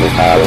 metal.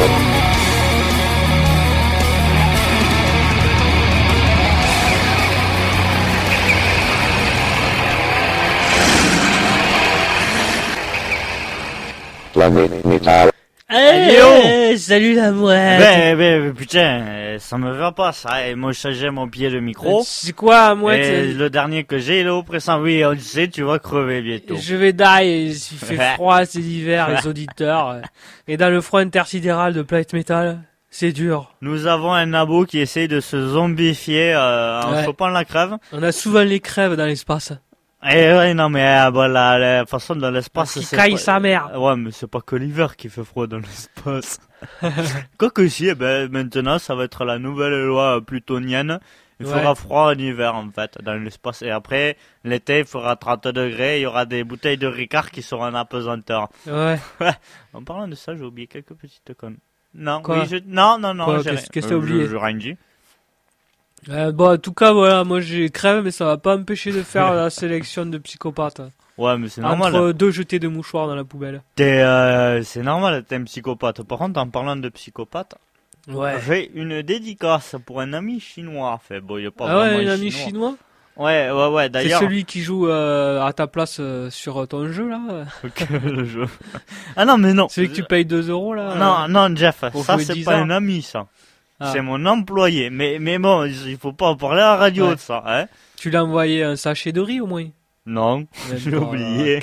Planet Metal. Hey, salut la mouette. Putain, ça me va pas ça. Et moi, j'ai mon pied de micro. C'est quoi, mouette? Et le dernier que j'ai, là, au présent, oui, on le sait, tu vas crever bientôt. Je vais die, il fait froid, c'est l'hiver, les auditeurs. Et dans le froid intersidéral de Planet Metal, c'est dur. Nous avons un abo qui essaye de se zombifier en chopant la crève. On a souvent les crèves dans l'espace. Eh ouais, non, mais voilà, la façon dans l'espace, c'est caille sa mère. Ouais, mais c'est pas que l'hiver qui fait froid dans l'espace. Quoique si, maintenant, ça va être la nouvelle loi plutonienne. Il fera froid en hiver, en fait, dans l'espace. Et après, l'été, il fera 30 degrés, il y aura des bouteilles de Ricard qui seront en apesanteur. Ouais. En parlant de ça, j'ai oublié quelques petites connes. Non, quoi? Oui, non, quoi, qu'est-ce que t'as oublié? Je rien dit. Bon, en tout cas, voilà, moi j'ai crève, mais ça va pas m'empêcher de faire la sélection de psychopathes. Ouais, mais c'est normal. Entre deux jetés de mouchoirs dans la poubelle. C'est normal, t'es un psychopathe. Par contre, en parlant de psychopathe, j'ai une dédicace pour un ami chinois. Enfin, bon, il y a pas vraiment un ami chinois? Ouais, d'ailleurs. C'est celui qui joue à ta place sur ton jeu, là? Le jeu. Ah non, mais non. Celui que tu payes 2 € là? Non, Jeff, ça c'est pas un ami, ça. Ah. C'est mon employé, mais bon, il faut pas en parler à la radio de ça, hein. Tu l'as envoyé un sachet de riz au moins? Non, j'ai oublié.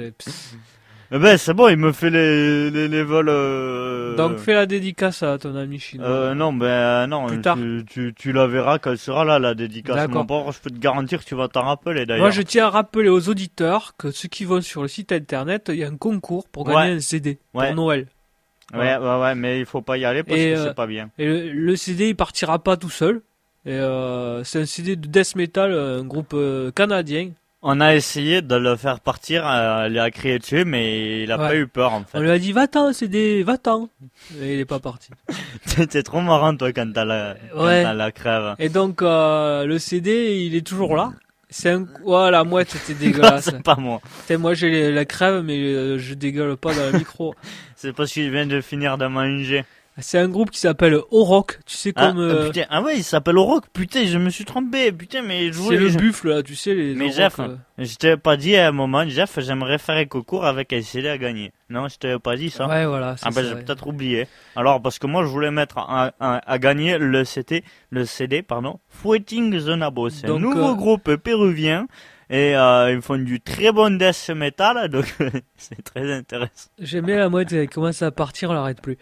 C'est bon, il me fait les vols. Donc fais la dédicace à ton ami chinois. Non, plus tard. Tu la verras quand elle sera là, la dédicace. D'accord. Mon pauvre, je peux te garantir que tu vas t'en rappeler d'ailleurs. Moi, je tiens à rappeler aux auditeurs que ceux qui vont sur le site internet, il y a un concours pour gagner un CD pour Noël. Ouais, mais il faut pas y aller parce que c'est pas bien. Et le CD, il partira pas tout seul. Et c'est un CD de death metal, un groupe canadien. On a essayé de le faire partir, il a crié dessus, mais il a pas eu peur en fait. On lui a dit va-t'en CD, va-t'en. Et il est pas parti. C'était trop marrant toi quand t'as la crève. Et donc le CD, il est toujours là. La mouette, c'était dégueulasse. C'est pas moi. Moi j'ai la crève, mais je dégueule pas dans le micro. C'est parce qu'il vient de finir de manger. C'est un groupe qui s'appelle Oroc, tu sais comme... putain, il s'appelle Oroc, putain, je me suis trompé, putain, mais je voulais... C'est le buffle, là, tu sais, les Mais Oroc, Jeff, je t'avais pas dit à un moment, Jeff, j'aimerais faire un concours avec un CD à gagner. Non, je t'avais pas dit ça. Ouais, voilà, c'est ça. J'ai peut-être oublié. Alors, parce que moi, je voulais mettre à gagner le CD, Fighting the Nabo. C'est un nouveau groupe péruvien. Et ils font du très bon death metal, donc c'est très intéressant. J'aimais la mouette, elle commence à partir, on l'arrête plus.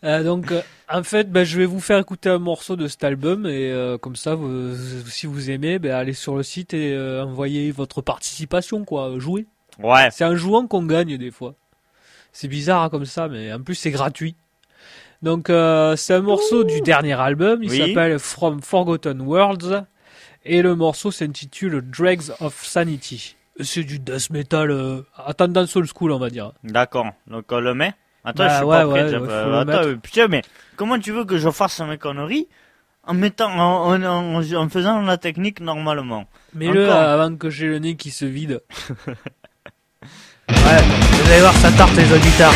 En fait, je vais vous faire écouter un morceau de cet album, et comme ça, si vous aimez, allez sur le site et envoyez votre participation, quoi, jouez. Ouais. C'est en jouant qu'on gagne des fois. C'est bizarre comme ça, mais en plus c'est gratuit. Donc c'est un morceau du dernier album, il s'appelle From Forgotten Worlds. Et le morceau s'intitule Dregs of Sanity. C'est du death metal à tendance old school, on va dire. D'accord. Donc on le met. Attends, je suis pas prêt. Attends, putain, mais comment tu veux que je fasse mes conneries en faisant la technique normalement? Mets-le avant que j'ai le nez qui se vide. Vous allez voir, ça tarte les auditeurs.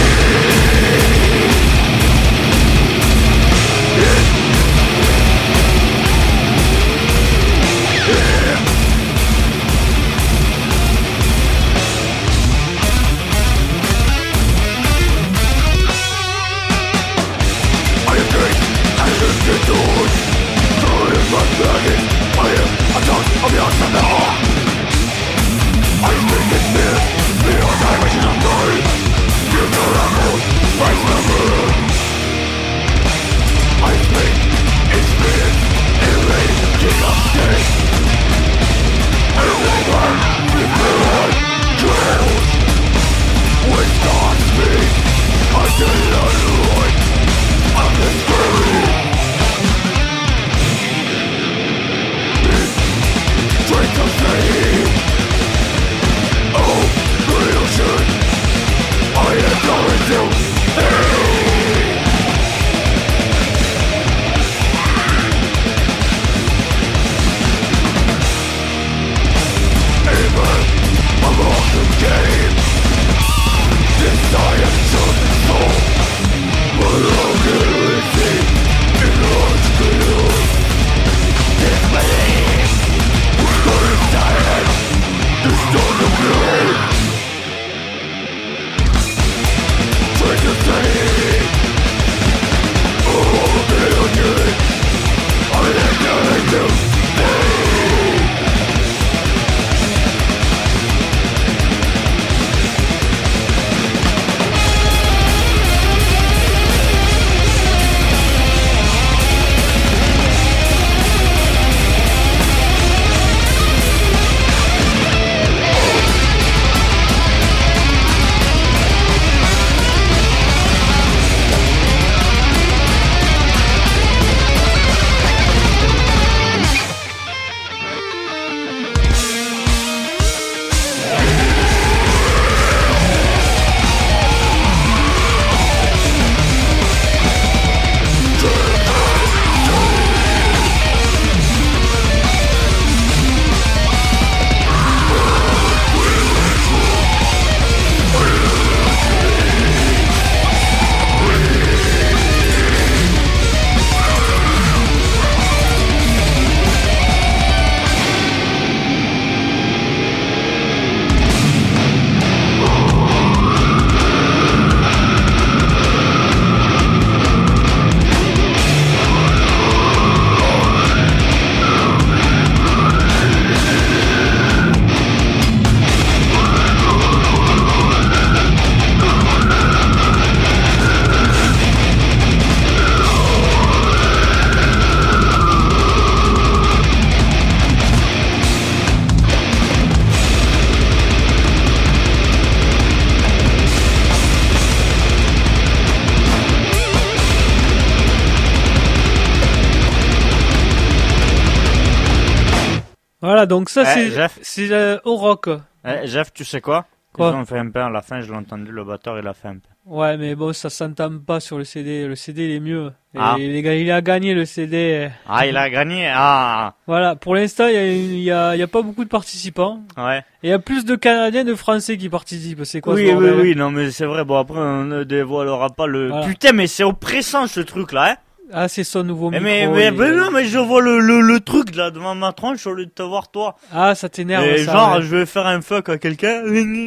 Voilà, donc ça c'est au rock. Jeff, tu sais quoi? Quoi? Ils ont fait un peu à la fin, je l'ai entendu, le batteur il a fait un peu. Ouais, mais bon, ça s'entame pas sur le CD. Le CD il est mieux. Et Ah. il a gagné le CD. Ah, il a gagné. Ah, Voilà, pour l'instant il y a pas beaucoup de participants. ouais. Et il y a plus de Canadiens que de Français qui participent. C'est quoi Oui, ce bordel? oui, non, mais c'est vrai. Bon, après, on ne dévoilera pas le. Voilà. Putain, mais c'est oppressant ce truc-là, hein. Ah, c'est son nouveau micro. Mais non, mais je vois le truc là devant ma tronche au lieu de te voir toi. Ah, ça t'énerve. Et ça, genre, ouais. je vais faire un fuck à quelqu'un.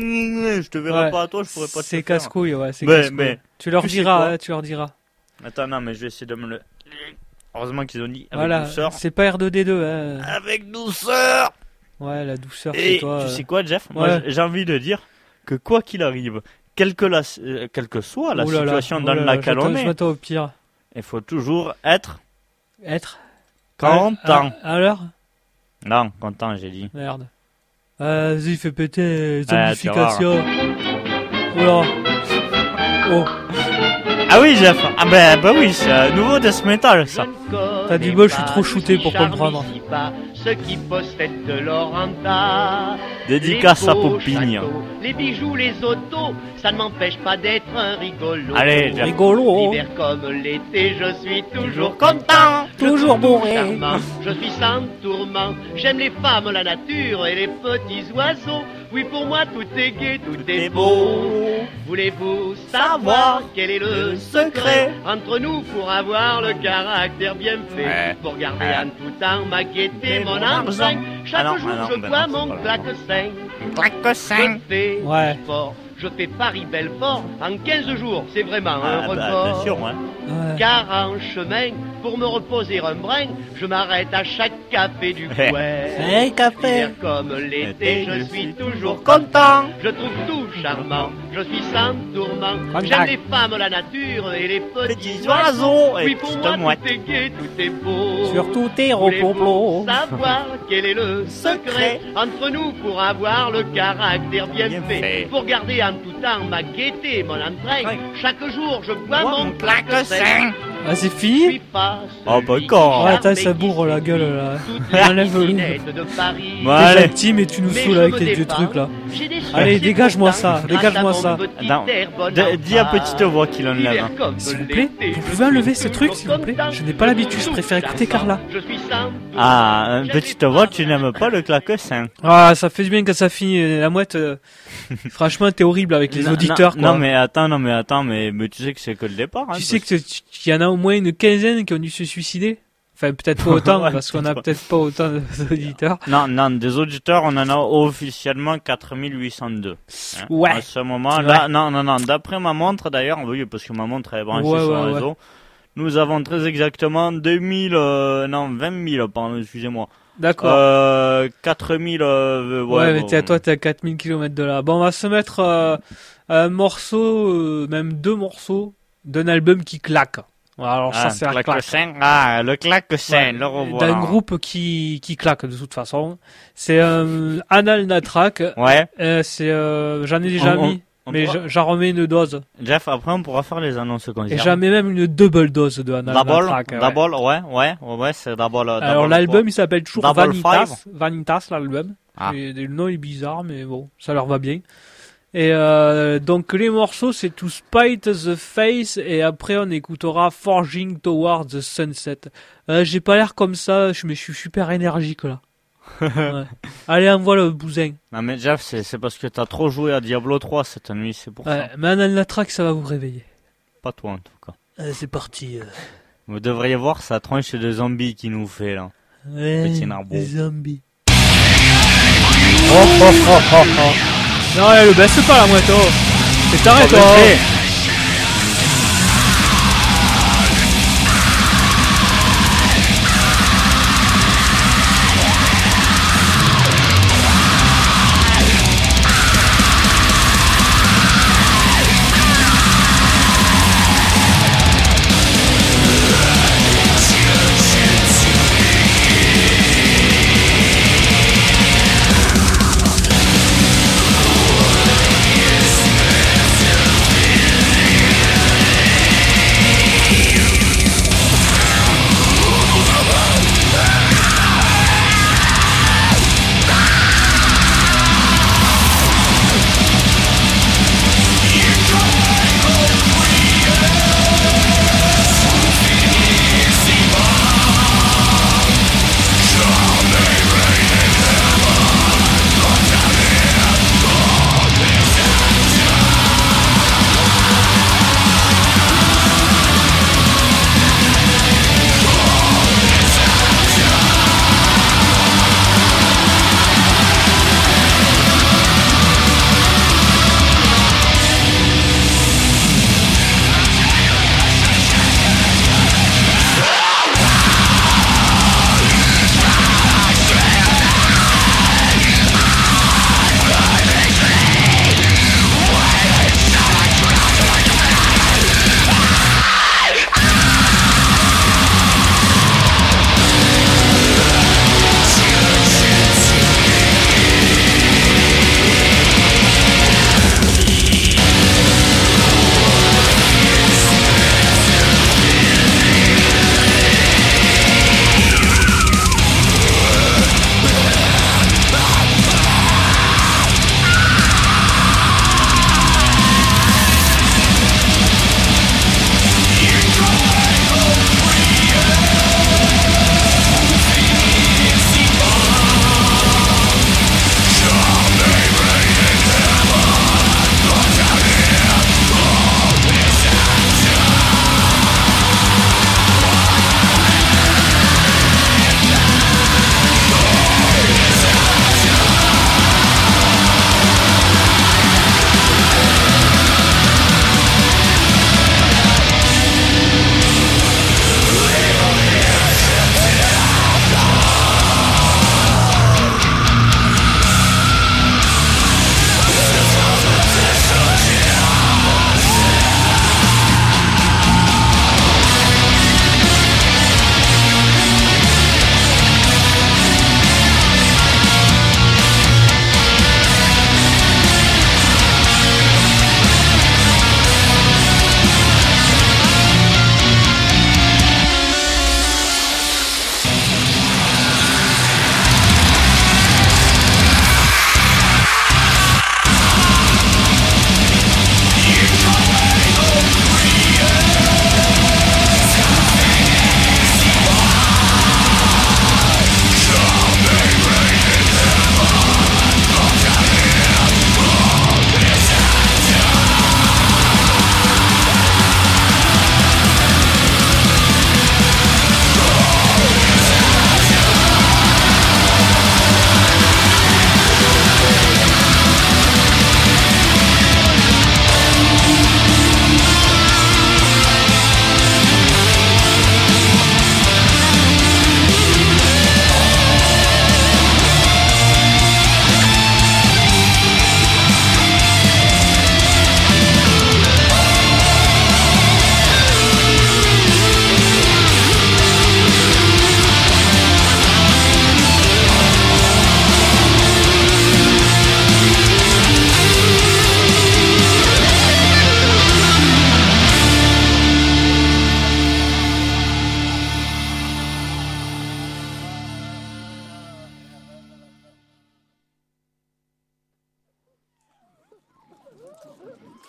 Je te verrai Ouais. pas à toi, je pourrais pas te C'est le faire. casse-couille, ouais. C'est Mais- casse-couille. mais- Tu leur tu sais diras, quoi hein, tu leur diras. Attends, non, mais je vais essayer de me le. Heureusement qu'ils ont dit avec Voilà, douceur. c'est pas R2D2, hein. Avec douceur. Ouais, la douceur, Et c'est toi. tu sais quoi, Jeff? Moi, Ouais. j'ai envie de dire que quoi qu'il arrive, quelle que soit la Oh là là, situation oh dans là là, laquelle on je est, m'attends au pire. il faut toujours être Être content. À l'heure? Non, content, j'ai dit. Merde. Vas-y, fais péter, tu vas zombification. Oula. Oh, Ah oui, Jeff. Ah bah oui, c'est un nouveau death metal, ça. t'as du bol, je suis trop shooté pour comprendre. Ceux qui possèdent de l'or en tas. Dédicace Les à beaux Popigne. châteaux, les bijoux, les autos, ça ne m'empêche pas d'être un rigolo. Allez, Jeff. Rigolo. L'hiver comme l'été, je suis toujours content. Toujours Je trouve bourré. charmant, je suis sans tourment. J'aime les femmes, la nature et les petits oiseaux. Oui, pour moi, tout est gai, tout est beau. Voulez-vous savoir quel est le secret entre nous pour avoir le caractère bien fait? Ouais. Pour garder Ouais. en tout temps ma gaieté, mon argent. argent. Chaque Ah non, jour, ah non, je ben bois non, c'est mon pas claque-5. Claque-5. Je fais Ouais. du sport. Je fais Paris-Belfort en 15 jours. C'est vraiment un Ah record. bah, bien sûr, ouais. Ouais. Car en chemin, pour me reposer un brin, je m'arrête à chaque café du Eh. coin. Hey, café. L'hiver comme l'été, je suis toujours content. Je trouve tout charmant, je suis sans tourment. Contact. J'aime les femmes, la nature et les petits Petits oiseaux. oiseaux et Oui, pour petites moi, mouettes. tout est gai, tout est beau. Surtout tes Voulez-vous ropoplos. savoir quel est le secret entre nous pour avoir le caractère bien Bien fait, fait. pour garder en tout temps ma gaieté, mon entrain. Ouais. Chaque jour, je bois Moi, mon claque-5. Ah, c'est Je fini? suis pas Oh, bah, celui quand? qui Ouais, attends, garde ça et bourre qui la gueule, séduit là. toutes les Enlève-le. missinettes de Paris. Ouais. T'es Allez. gentil, mais tu nous Mais saoules je avec me tes vieux défends. trucs, là. J'ai des Allez, succès dégage-moi pourtant, ça, grâce dégage-moi à mon ça. petit Non, air bon dis à enfant. petite voix qu'il enlève. L'hiver comme S'il vous plaît, l'été, vous je pouvez enlever suis ce truc, toujours s'il vous plaît? content. Je n'ai pas l'habitude, je préfère écouter Carla. Je suis sans Ah, petite voix, tu n'aimes pas le claque-5. Ah, ça fait du bien que ça finit. La mouette, franchement, t'es horrible avec les Non, auditeurs, non, quoi. non, mais attends, mais tu sais que c'est que le départ. Hein, Tu sais qu'il y en a au moins une quinzaine qui ont dû se suicider? Enfin, peut-être pas autant, Ouais, parce qu'on a peut-être pas autant d'auditeurs. Non, des auditeurs, on en a officiellement 4802. Hein, Ouais. À ce moment-là, non, d'après ma montre d'ailleurs, oui, parce que ma montre elle est branchée sur le réseau, nous avons très exactement 20 000, pardon, excusez-moi. D'accord. 4000, ouais, mais toi, t'es à 4000 km de là. Bon, on va se mettre un morceau, même 2 morceaux d'un album qui claque. Alors ça, c'est un claque. Le claque-scène, le revoilà. D'un groupe qui claque de toute façon. C'est Anal Natrack. Ouais. J'en ai déjà mis. Mais j'en remets une dose. Jeff, après on pourra faire les annonces qu'on Et j'en mets même une double dose de Anal Natrack. Double, ouais, c'est double. Alors l'album il s'appelle toujours Double Vanitas l'album. Et le nom est bizarre mais bon, ça leur va bien. Et donc les morceaux c'est To Spite the Face et après on écoutera Forging Towards the Sunset. J'ai pas l'air comme ça, je suis super énergique là. Ouais. Allez, envoie le bousin. Non mais Jeff, c'est parce que t'as trop joué à Diablo 3 cette nuit, c'est pour ça. Mais Anal Natrack ça va vous réveiller. Pas toi en tout cas. C'est parti. Vous devriez voir sa tronche de zombie qui nous fait là. Petit narbo. Des zombies. Non, le baisse pas la moito. C'est t'arrête toi.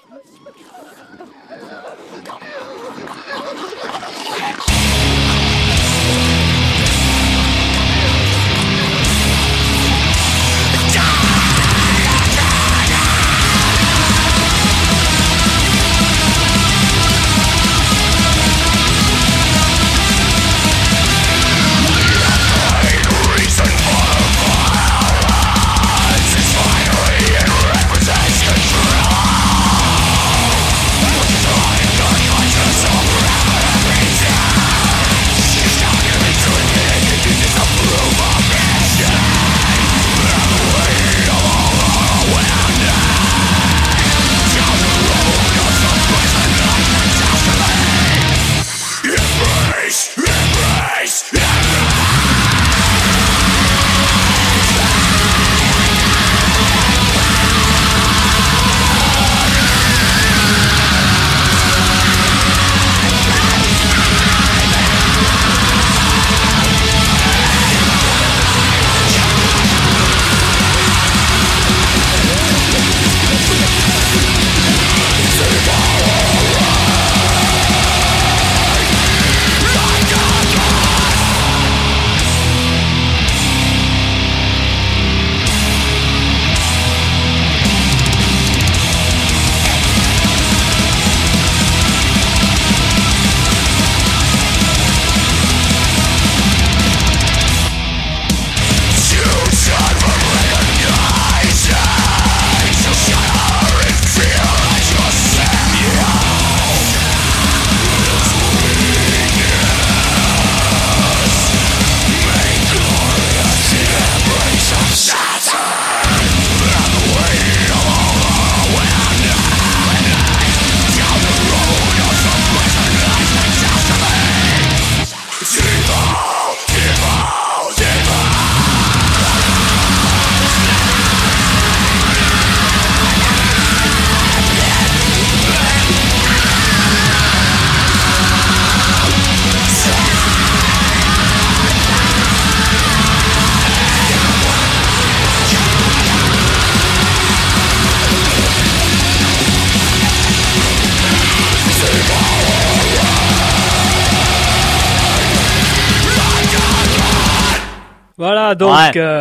Voilà, donc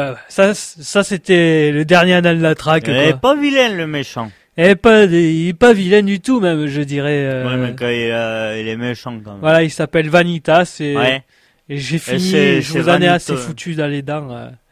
ça c'était le dernier anal de la traque. Il est pas vilain le méchant. Il est pas vilain du tout même, je dirais. Ouais, mais quand il est méchant quand même. Voilà, il s'appelle Vanitas et j'ai c'est fini. Je vous en ai assez foutu dans les dents.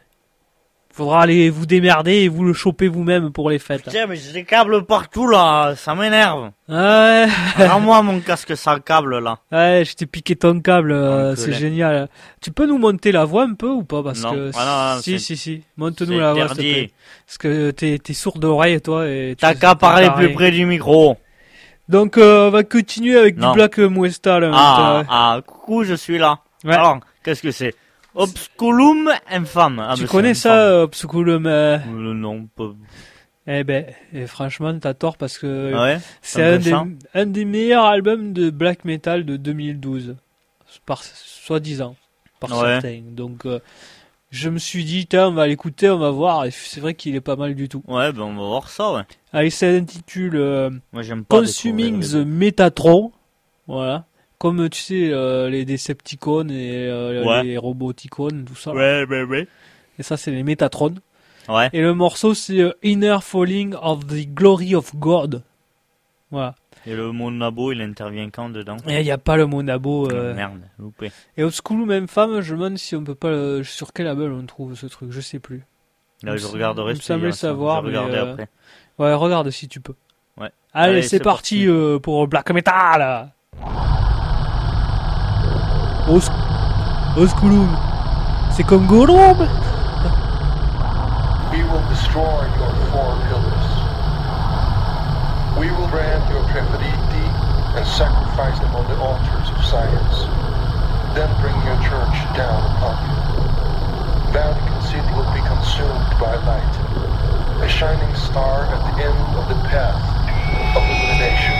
Faudra aller vous démerder et vous le choper vous-même pour les fêtes. Tiens, mais j'ai des câbles partout là, ça m'énerve. Ouais. Rends-moi mon casque sans câble là. Ouais, je t'ai piqué ton câble, c'est génial. Tu peux nous monter la voix un peu ou pas? Parce que non, si. Monte-nous la voix, s'il te plaît. Parce que t'es sourd d'oreille toi et t'as qu'à parler plus près du micro. Donc on va continuer avec du Black Muesta là. Coucou, je suis là. Ouais. Alors, qu'est-ce que c'est? Obsculum infâme. Tu connais ça, Obsculum? Non, pas. Eh ben, franchement, t'as tort parce que c'est un des meilleurs albums de black metal de 2012, soi-disant, par certains. Donc, je me suis dit, on va l'écouter, on va voir. Et c'est vrai qu'il est pas mal du tout. Ouais, ben on va voir ça, ouais. Allez, ça s'intitule Moi, j'aime pas Consuming the Metatron. Voilà. Comme tu sais, les Decepticons et les Roboticons, tout ça. Ouais. Et ça, c'est les Metatron. Ouais. Et le morceau, c'est Inner Falling of the Glory of God. Voilà. Et le mot nabo, il intervient quand dedans? Et il n'y a pas le mot nabo. Merde, loupé. Et Obsculum même femme, je me demande si on peut pas sur quel label on trouve ce truc, je sais plus. Là, je regarderai. Il me semblait savoir, je regarderai après. Ouais, regarde si tu peux. Ouais. Allez, c'est parti pour Black Metal. Obsculum, c'est comme Gollum. We will destroy your four pillars. We will brand your Trifiditi and sacrifice them on the altars of science. Then bring your church down upon you. Vatican City will be consumed by light, a shining star at the end of the path of illumination.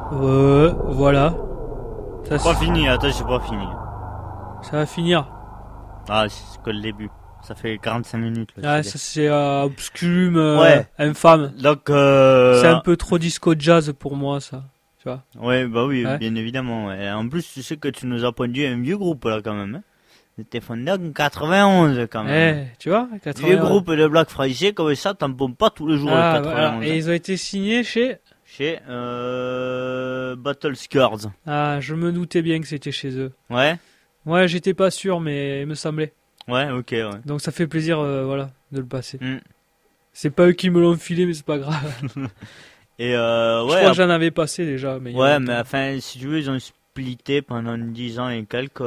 Voilà. Ça, Pas fini, attends, j'ai pas fini. ça va finir. Ah, c'est que le début. Ça fait 45 minutes. Ah, ça c'est obscurum Ouais. infâme. Donc, C'est un peu trop disco jazz pour moi, ça. Tu vois. Ouais, bah oui, Ouais. bien évidemment. Et en plus, tu sais que tu nous as pondu un vieux groupe là quand même. Hein. C'était fondé en 91 quand même. Tu vois, Vieux groupe de Black Friday, comme ça, t'en pompes pas tous les jours Ah, le 91. voilà. Et ils ont été signés chez... Chez Battle Scars. Ah, je me doutais bien que c'était chez eux. Ouais, Ouais, j'étais pas sûr, mais il me semblait. ouais, ok, ouais. Donc ça fait plaisir, voilà, de le passer. Mm. C'est pas eux qui me l'ont filé, mais c'est pas grave. Et Je ouais, crois que j'en avais passé déjà. Mais il y a ouais, longtemps. mais enfin, si tu veux, ils ont splitté pendant 10 ans et quelques.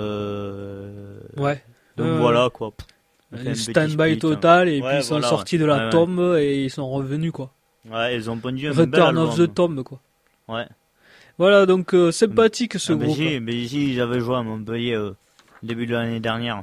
Ouais. Donc voilà quoi. On fait un Un petit stand-by split, hein. total, et Ouais, puis ils sont voilà, sortis de ouais. la Ouais, tombe et ils sont revenus, quoi. Ouais, ils ont pondu un bel Return album. of the Tomb, quoi. Ouais. Voilà, donc sympathique ce Mais groupe. ici, j'avais joué à Montpellier début de l'année dernière.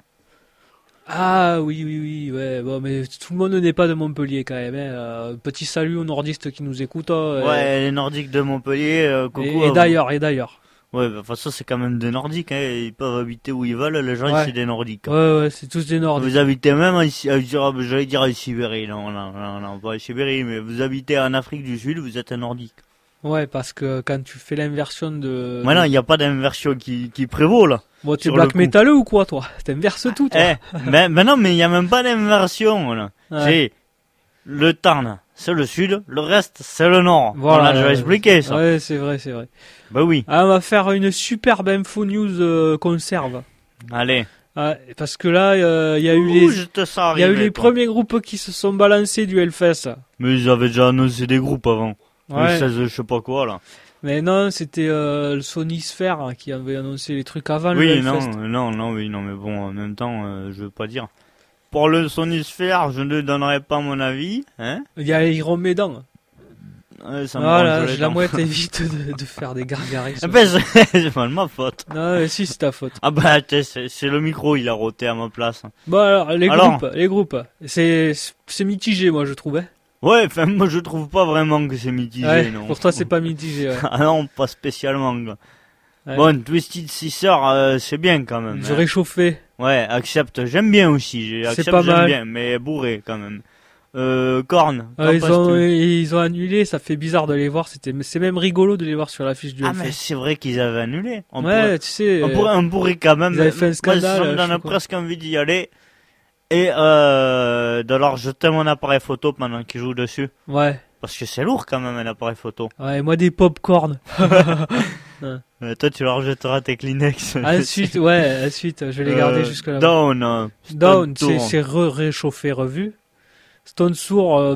Ah oui, ouais. Bon, mais tout le monde n'est pas de Montpellier quand même. Petit salut aux nordistes qui nous écoutent. Ouais, les Nordiques de Montpellier, coucou. Et d'ailleurs, et d'ailleurs. Ouais, bah, de toute façon, c'est quand même des Nordiques, hein. Ils peuvent habiter où ils veulent, les gens, Ouais. c'est des Nordiques. Ouais, c'est tous des nordiques. Vous habitez même j'allais dire en Sibérie, non, pas en Sibérie, mais vous habitez en Afrique du Sud, vous êtes un Nordique. Ouais, parce que quand tu fais l'inversion de... Maintenant, il n'y a pas d'inversion qui prévaut, là. Bon, t'es sur black le coup. métalleux ou quoi, toi? T'inverses tout, toi. Ben non, mais il n'y a même pas d'inversion, là. Ouais. C'est le Tarn, c'est le Sud, le reste, c'est le Nord. Voilà, On a déjà expliqué, ça. Ouais, c'est vrai. Bah oui. Ah, on va faire une superbe info news conserve. Allez. Parce que là, il y a eu Ouh, je te sens il y a eu arriver, les toi. premiers groupes qui se sont balancés du Hellfest. Mais ils avaient déjà annoncé des groupes avant. Ouais. Le 16, je sais pas quoi, là. Mais non, c'était le Sony Sphere hein, qui avait annoncé les trucs avant le Oui, Hellfest. non, mais bon, en même temps, je veux pas dire. Pour le Sony Sphere, je ne donnerai pas mon avis, hein. Il y a Iron Maiden. Ça me Voilà, branche les j'ai la dents. moitié évite de faire des gargarismes. Ah ben, c'est pas de ma faute. Non, mais si, c'est ta faute. Ah bah, c'est le micro, il a roté à ma place. Bon, alors, les Alors groupes. C'est mitigé, moi, je trouve. Hein. Ouais, enfin, moi je trouve pas vraiment que c'est mitigé, Ouais, non. pour toi, c'est pas mitigé. Ouais. Ah non, pas spécialement, quoi. Ouais. Bon, Twisted Sister, c'est bien quand même. Je hein. réchauffais. Ouais, Accept, j'aime bien aussi. C'est Accept, pas j'aime mal. bien, mais bourré quand même. Korn. Ils ont annulé, ça fait bizarre de les voir. C'est même rigolo de les voir sur l'affiche du Ah, mais Hellfest. c'est vrai qu'ils avaient annulé. Ouais, tu sais. On pourrait quand même. ils avaient fait un scandale, Moi, ça me je sais donne quoi. presque envie d'y aller. Et de leur jeter mon appareil photo pendant qu'ils jouent dessus. Ouais. Parce que c'est lourd quand même un appareil photo. Ouais, moi des popcorn. Toi, tu leur jetteras tes Kleenex. ensuite, je vais les garder jusque là. Down. Down, Stone c'est réchauffé, revu. Stone Sour,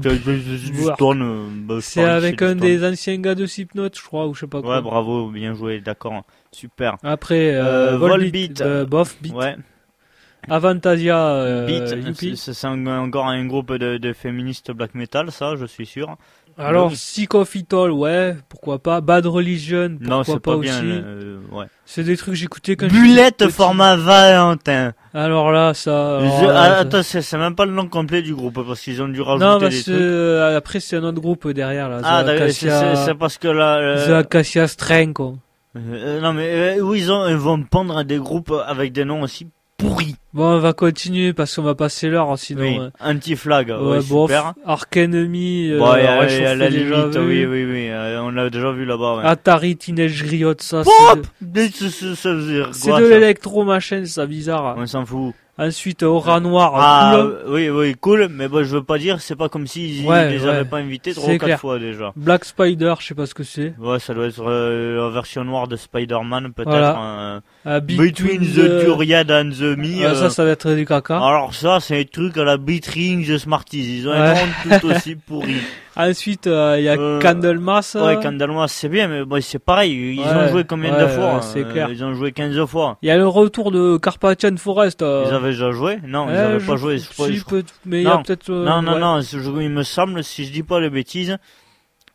c'est avec un des anciens gars de Slipknot, je crois, ou je sais pas quoi. Ouais, bravo, bien joué, d'accord. Super. Après, Volbeat. Bof Beat, Ouais. Avantasia, Beat, Youpi. c'est encore un groupe de féministes black metal, ça, je suis sûr. Alors, Sick of It All, ouais, pourquoi pas. Bad Religion, Non, pourquoi c'est pas pas bien. aussi. Ouais. C'est des trucs que j'écoutais quand Bulette j'étais petit. format Valentin. Alors là, ça... Attends, c'est même pas le nom complet du groupe parce qu'ils ont dû rajouter non, des parce trucs. que après, c'est un autre groupe derrière, là. Ah, The d'accord, Acacia- c'est parce que là. The Acacia Strain, quoi. Non, mais où ils vont pondre des groupes avec des noms aussi pourris. Bon, on va continuer parce qu'on va passer l'heure, sinon... Oui, Anti-Flag, ouais, bof. super. Arc Enemy, Bon, et à réchauffé la déjà limite, vu. oui, on l'a déjà vu là-bas. Ouais. Atari Teenage Riot, ça, Pop c'est de l'électro machin, ça bizarre. On s'en fout. Ensuite, Aura Noir, cool. Oui, cool, mais bon, je veux pas dire, c'est pas comme s'ils les avaient pas invités 3 c'est ou 4 clair. fois déjà. Black Spider, je sais pas ce que c'est. Ouais, ça doit être la version noire de Spider-Man, peut-être. Voilà. Between the Duriad and the Me. Ça va être du caca. Alors ça, c'est un truc à la Between the Smarties. Ils ont un nom tout aussi pourri. Ensuite, il y a Candlemas. Ouais, Candlemas, c'est bien, mais bon, c'est pareil. Ils ont joué combien de fois c'est clair. Ils ont joué 15 fois. Il y a le retour de Carpathian Forest. Ils avaient déjà joué Non, ils avaient pas joué. Mais il y a peut-être... Non, il me semble, si je dis pas les bêtises,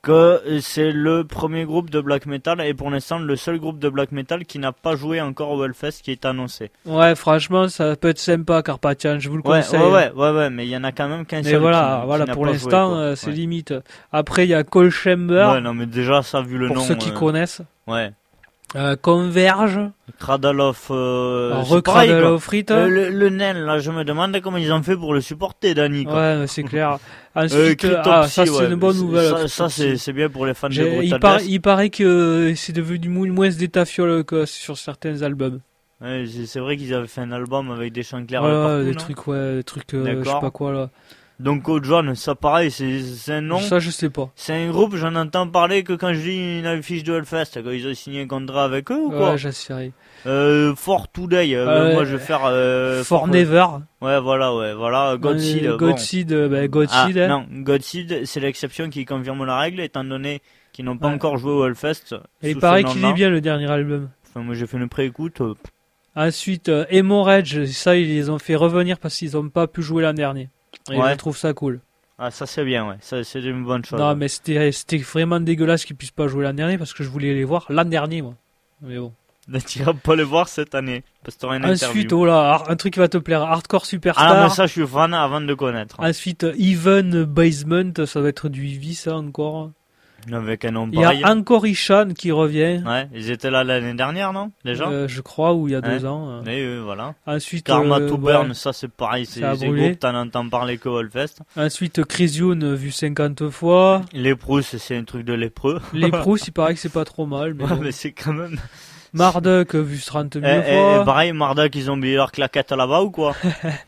que c'est le premier groupe de black metal et pour l'instant le seul groupe de black metal qui n'a pas joué encore au Hellfest qui est annoncé. Ouais, franchement, ça peut être sympa, Carpathian, je vous le conseille. Ouais, mais il y en a quand même qu'un seul. Mais voilà, qui pour n'a l'instant, pas joué, c'est limite. Après, il y a Cold Chamber. Ouais, non, mais déjà, ça, vu le nom. Pour ceux qui connaissent. Ouais. Converge. Cradle of... Cradle of Frit. Le nain, là, je me demande comment ils ont fait pour le supporter, Danny. Quoi. Ouais, c'est clair. Ensuite, ça, c'est une bonne nouvelle. Ça c'est bien pour les fans de Brutal Death. Il paraît que c'est devenu moins des tafioles que sur certains albums. Ouais, c'est vrai qu'ils avaient fait un album avec des chants clairs partout, des trucs, je sais pas quoi, là. Donc Code John, ça pareil, c'est un nom. Ça je sais pas. C'est un groupe, j'en entends parler que quand je lis une affiche de Hellfest, quand ils ont signé un contrat avec eux ou quoi. Ouais, j'assurais. For Today, moi je vais faire... For Never. Ouais, voilà, Godseed. Godseed, non, Godseed, c'est l'exception qui confirme la règle, étant donné qu'ils n'ont pas encore joué au Hellfest. Et il paraît qu'il est bien le dernier album. Enfin, moi j'ai fait une pré-écoute. Ensuite, Hemorrhage, ça ils les ont fait revenir parce qu'ils n'ont pas pu jouer l'an dernier. Et je trouve ça cool. Ah, ça c'est bien, ouais. Ça c'est une bonne chose. Non, mais c'était vraiment dégueulasse qu'ils puissent pas jouer l'an dernier parce que je voulais les voir l'an dernier, moi. Mais bon. Tu vas pas les voir cette année parce que t'auras une Ensuite, interview. un truc qui va te plaire, Hardcore Superstar. Ah, mais ça je suis fan avant de connaître. Ensuite, Even Basement, ça va être du Heavy, ça encore. Avec un nom Il pareil. y a encore Ishan qui revient. Ouais, ils étaient là l'année dernière, non? Déjà? Je crois, ou il y a 2 ans. Oui, voilà. Ensuite, Karma to Burn, ça c'est pareil, c'est des groupes, t'en entends parler que Hellfest. Ensuite, Chrysione, vu 50 fois. Les Proust, c'est un truc de lépreux. Les Proust, il paraît que c'est pas trop mal. Mais ouais, mais c'est quand même... Marduk, vu 30 000 fois. Et pareil, Marduk, ils ont mis leur claquette là-bas ou quoi?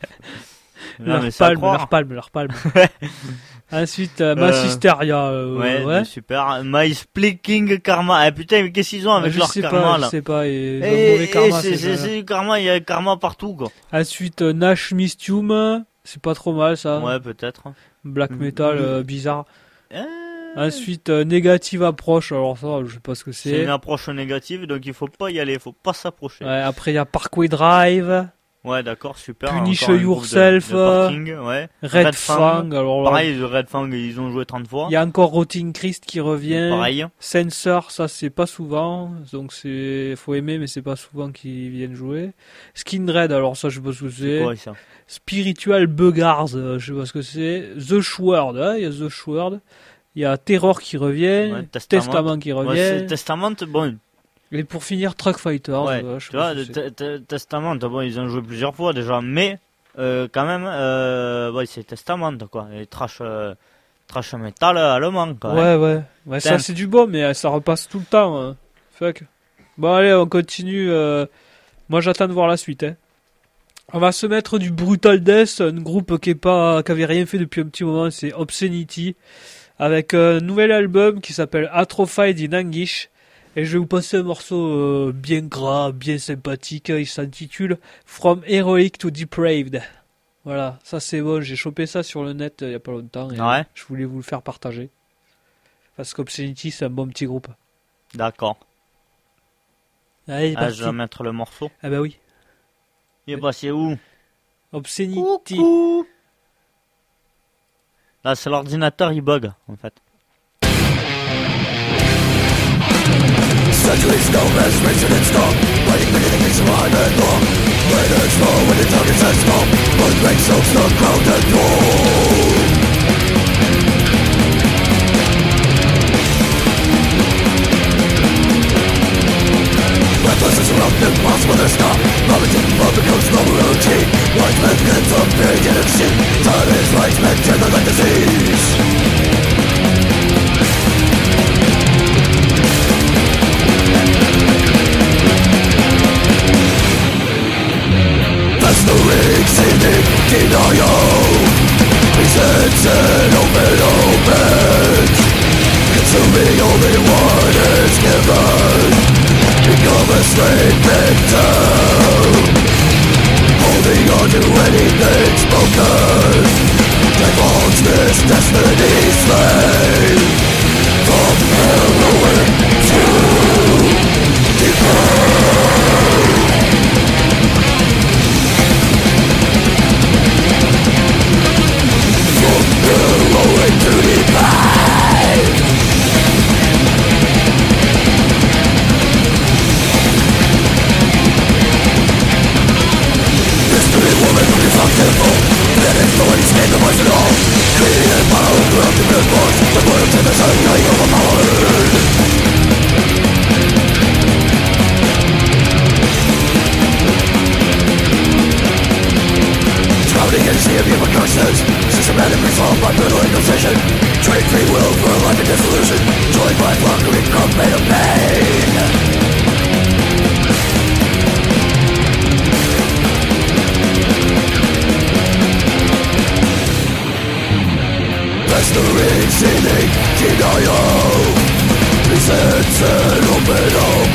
Leur palme. Ensuite, Massisteria. Ouais, super. My Splitting Karma. Eh putain, mais qu'est-ce qu'ils ont avec leur karma là? Je sais pas, ils ont mauvais karma. C'est du karma, il y a karma partout quoi. Ensuite, Nash Mystium. C'est pas trop mal ça. Ouais, peut-être. Black metal bizarre. Ensuite, Negative Approach. Alors ça, je sais pas ce que c'est. C'est une approche négative, donc il faut pas y aller, faut pas s'approcher. Ouais, après il y a Parkway Drive. Ouais, d'accord, super. Punish Yourself, ouais. Red Fang. Alors là, pareil, Red Fang, ils ont joué 30 fois. Il y a encore Rotting Christ qui revient. Pareil. Sensor, ça c'est pas souvent, donc faut aimer, mais c'est pas souvent qu'ils viennent jouer. Skindred, alors ça je sais pas ce que c'est. Ouais, ça. Spiritual Buggars, je sais pas ce que c'est. The Sword, il y a The Sword. Il y a Terror qui revient. Ouais, Testament qui revient. Ouais, Testament, bon. Et pour finir, Truck Fighter. Ouais, tu vois, Testament, bon, ils ont joué plusieurs fois déjà, mais quand même, ouais, c'est Testament, quoi. Et trash metal allemand, quoi. Ouais, ça c'est du bon, mais ça repasse tout le temps. Hein. Fuck. Bon, allez, on continue. Moi, j'attends de voir la suite. Hein. On va se mettre du Brutal Death, un groupe qui avait rien fait depuis un petit moment, c'est Obscenity, avec un nouvel album qui s'appelle Atrophied in Anguish. Et je vais vous passer un morceau bien gras, bien sympathique. Il s'intitule From Heroic to Depraved. Voilà, ça c'est bon. J'ai chopé ça sur le net il y a pas longtemps. Et je voulais vous le faire partager. Parce qu'Obscenity, c'est un bon petit groupe. D'accord. Allez, je vais mettre le morceau. Ah bah oui. Il est passé où? Obscenity. Coucou. Là, c'est l'ordinateur, il bug, en fait. Centuries no less racing and stop Fighting many things alive and long When it's small, when the target's at small Blood breaks soaks the ground and roll Reckless is around, impossible to stop Vomiting blood becomes no routine Wise men get the pain and see Time is right, men tender like disease That's the ring, seeming denial Presents an open Consuming only what is given Become a slave victim Holding on to anything spoken Divulge this destiny's slave From heroic to depraved Heroic to depraved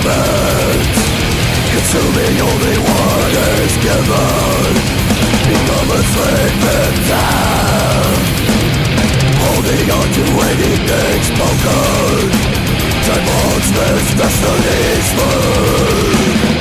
moment, consuming only what is given. Become a slave in time, holding on to anything spoken. Time holds this destiny's moon.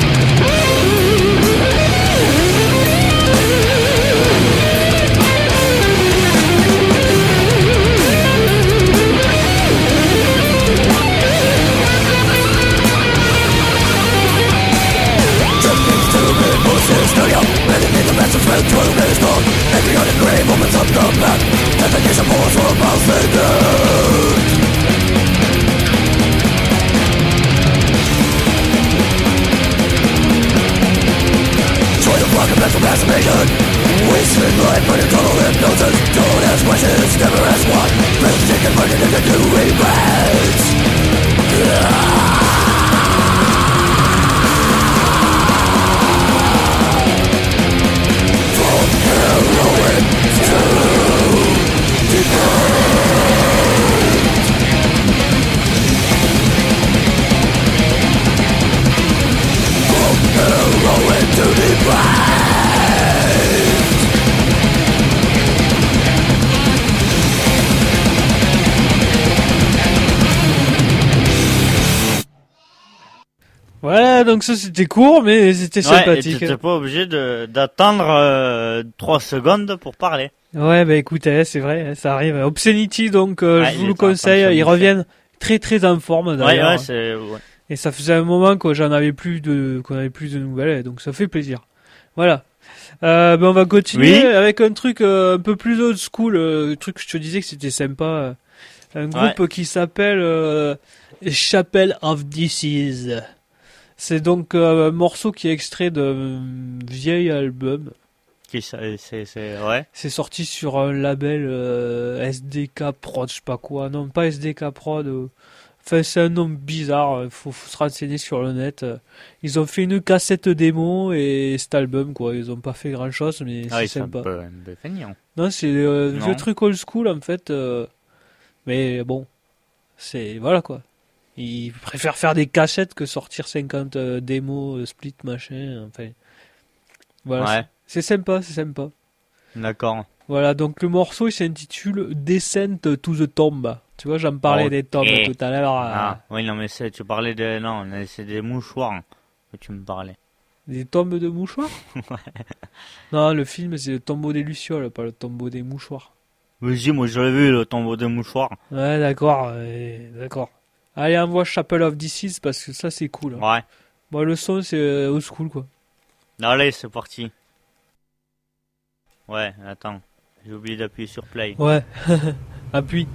Anything the best is meant to is gone. Every other grave opens up the map. Definition pulls for a mouse in it. Joy the block of mental masturbation. Wasting life under total hypnosis. Don't ask questions, never ask why. Let's take and burn it into new events. Voilà, donc ça c'était court, mais c'était sympathique. Et t'étais pas obligé d'attendre 3 secondes pour parler. Ouais, bah écoute, c'est vrai, ça arrive. Obscenity, donc je vous le conseille, ils reviennent très très en forme d'ailleurs. Ouais. Et ça faisait un moment qu'on avait plus de nouvelles, donc ça fait plaisir. Voilà. On va continuer avec un truc un peu plus old school, le truc que je te disais que c'était sympa. Un groupe qui s'appelle Chapel of Disease. C'est donc un morceau qui est extrait d'un vieil album. C'est sorti sur un label SDK Prod, je sais pas quoi. Non, pas SDK Prod. Enfin, c'est un nom bizarre. Faut se renseigner sur le net. Ils ont fait une cassette démo et cet album, quoi. Ils ont pas fait grand chose, mais c'est sympa. Un peu feignant. Non, c'est vieux truc old school en fait. Mais bon, c'est voilà quoi. Ils préfèrent faire des cassettes que sortir 50 démos, split, machin. Enfin, voilà. Ouais. C'est sympa. D'accord. Voilà, donc le morceau il s'intitule Descent to the Tomb. Tu vois, j'en parlais des tombes tout à l'heure. Ah, oui, non, mais tu parlais de. Non, c'est des mouchoirs que tu me parlais. Des tombes de mouchoirs? Ouais. Non, le film c'est le tombeau des Lucioles, pas le tombeau des mouchoirs. Oui, moi je l'ai vu, le tombeau des mouchoirs. Ouais, d'accord. Allez, envoie Chapel of Disease parce que ça c'est cool. Ouais. Bon, le son c'est old school quoi. Allez, c'est parti. Ouais, attends. J'ai oublié d'appuyer sur play. Ouais. Appuie.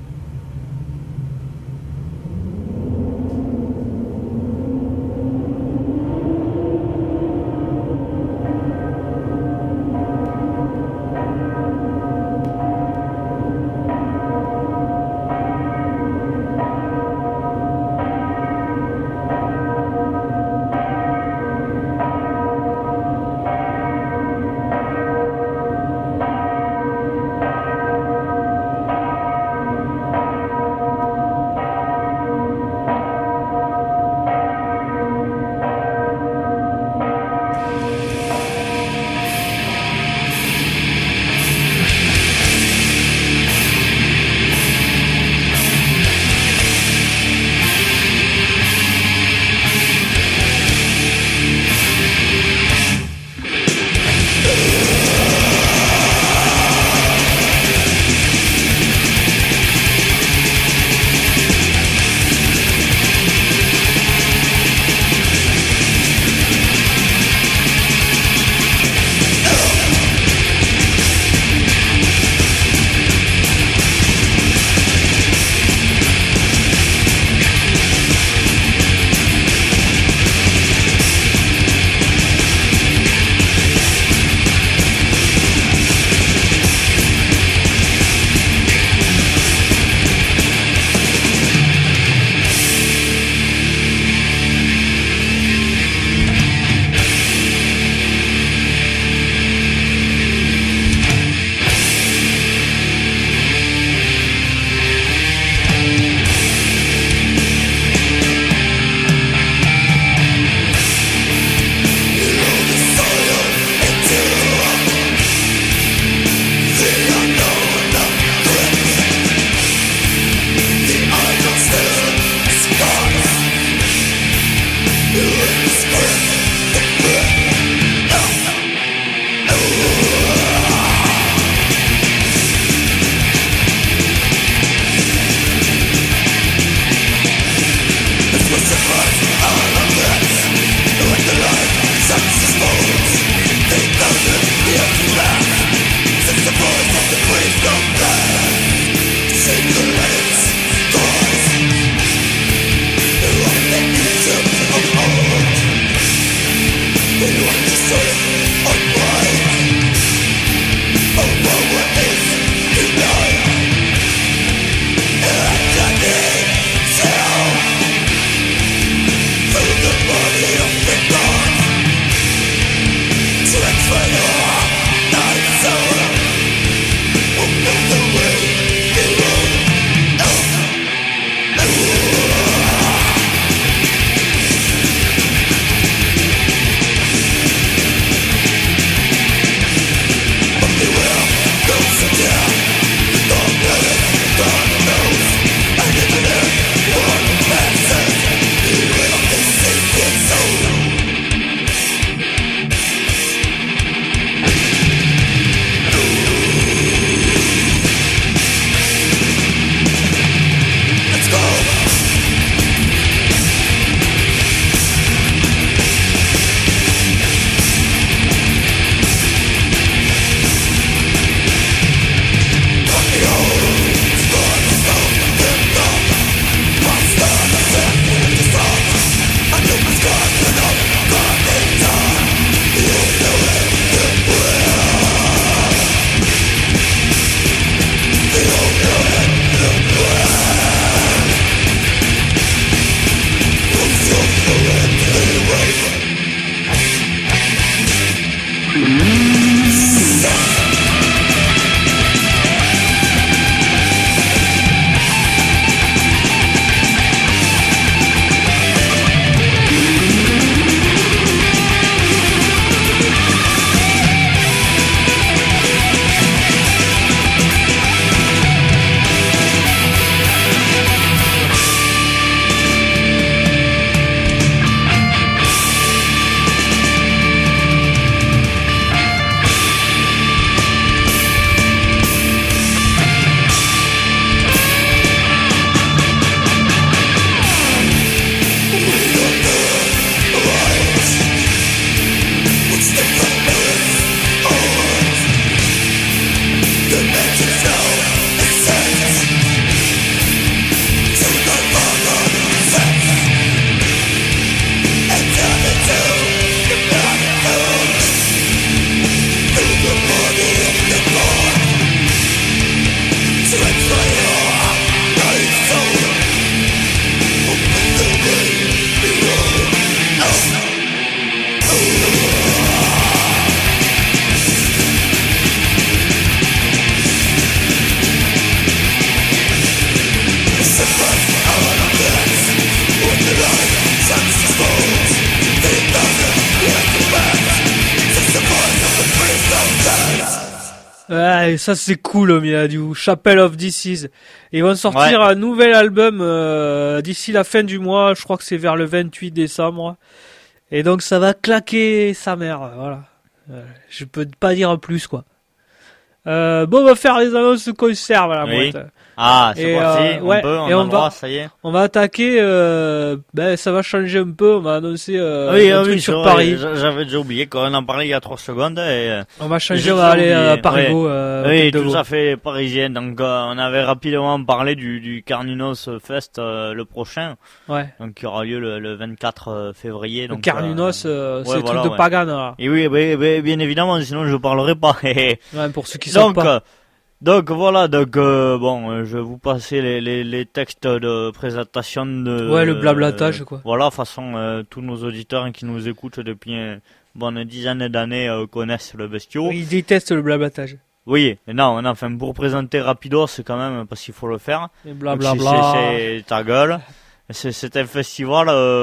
Ouais, ça c'est cool, du Chapel of Disease. Ils vont sortir un nouvel album d'ici la fin du mois, je crois que c'est vers le 28 décembre. Et donc ça va claquer sa mère, voilà. Je peux pas dire plus, quoi. Bon, on va faire les annonces de concert, voilà. Oui. Ah, c'est parti, ça y est. On va attaquer, ça va changer un peu, on va annoncer un truc sur Paris. J'avais déjà oublié, quand on en parlait il y a 3 secondes. On va changer, on va aller à Parigo. Oui, tout à fait parisien. Donc on avait rapidement parlé du Carnunos Fest le prochain. Ouais. Donc qui aura lieu le 24 février. Donc, le Carnunos, c'est le truc de Pagan, là. Et oui, bien évidemment, sinon je parlerai pas. Ouais, pour ceux qui savent pas. Donc voilà, je vais vous passer les textes de présentation de... Ouais, le blablatage, quoi. Voilà, façon, tous nos auditeurs qui nous écoutent depuis une bonne dizaine d'années connaissent le bestiau. Ils détestent le blablatage. Oui, non, enfin, pour présenter rapidos, c'est quand même, parce qu'il faut le faire. Et blablabla. C'est ta gueule. C'est un festival...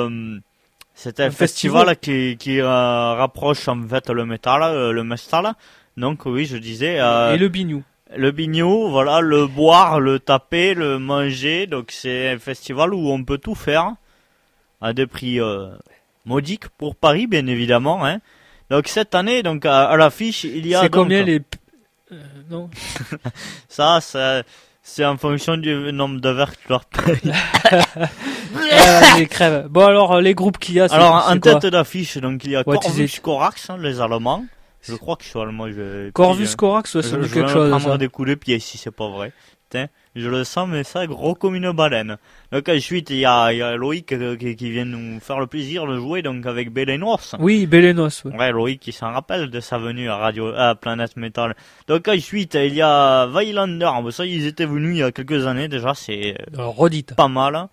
qui rapproche en fait le métal, le mestal. Donc oui, je disais... et le bignou. Le bignou, voilà, le boire, le taper, le manger. Donc c'est un festival où on peut tout faire à des prix modiques pour Paris, bien évidemment. Hein. Donc cette année, donc à l'affiche, il y a. C'est combien les non. Ça, c'est en fonction du nombre de verres que tu leur payes. Les crèves. Bon alors les groupes qu'il y a. Alors en quoi tête d'affiche, donc il y a Corvus Corax, les Allemands. Je crois qu'ils sont allemands. Corvus Corax, ça me dit quelque chose. Je vais prendre des coups de pied si c'est pas vrai. Putain, je le sens, mais ça, gros comme une baleine. Donc ensuite, il y a Loïc qui vient nous faire le plaisir de jouer donc avec Bélénos. Oui, Bélénos. Ouais, Loïc qui s'en rappelle de sa venue à Planète Metal. Donc ensuite, il y a Vailander. Ça, ils étaient venus il y a quelques années déjà. C'est redite. Pas mal.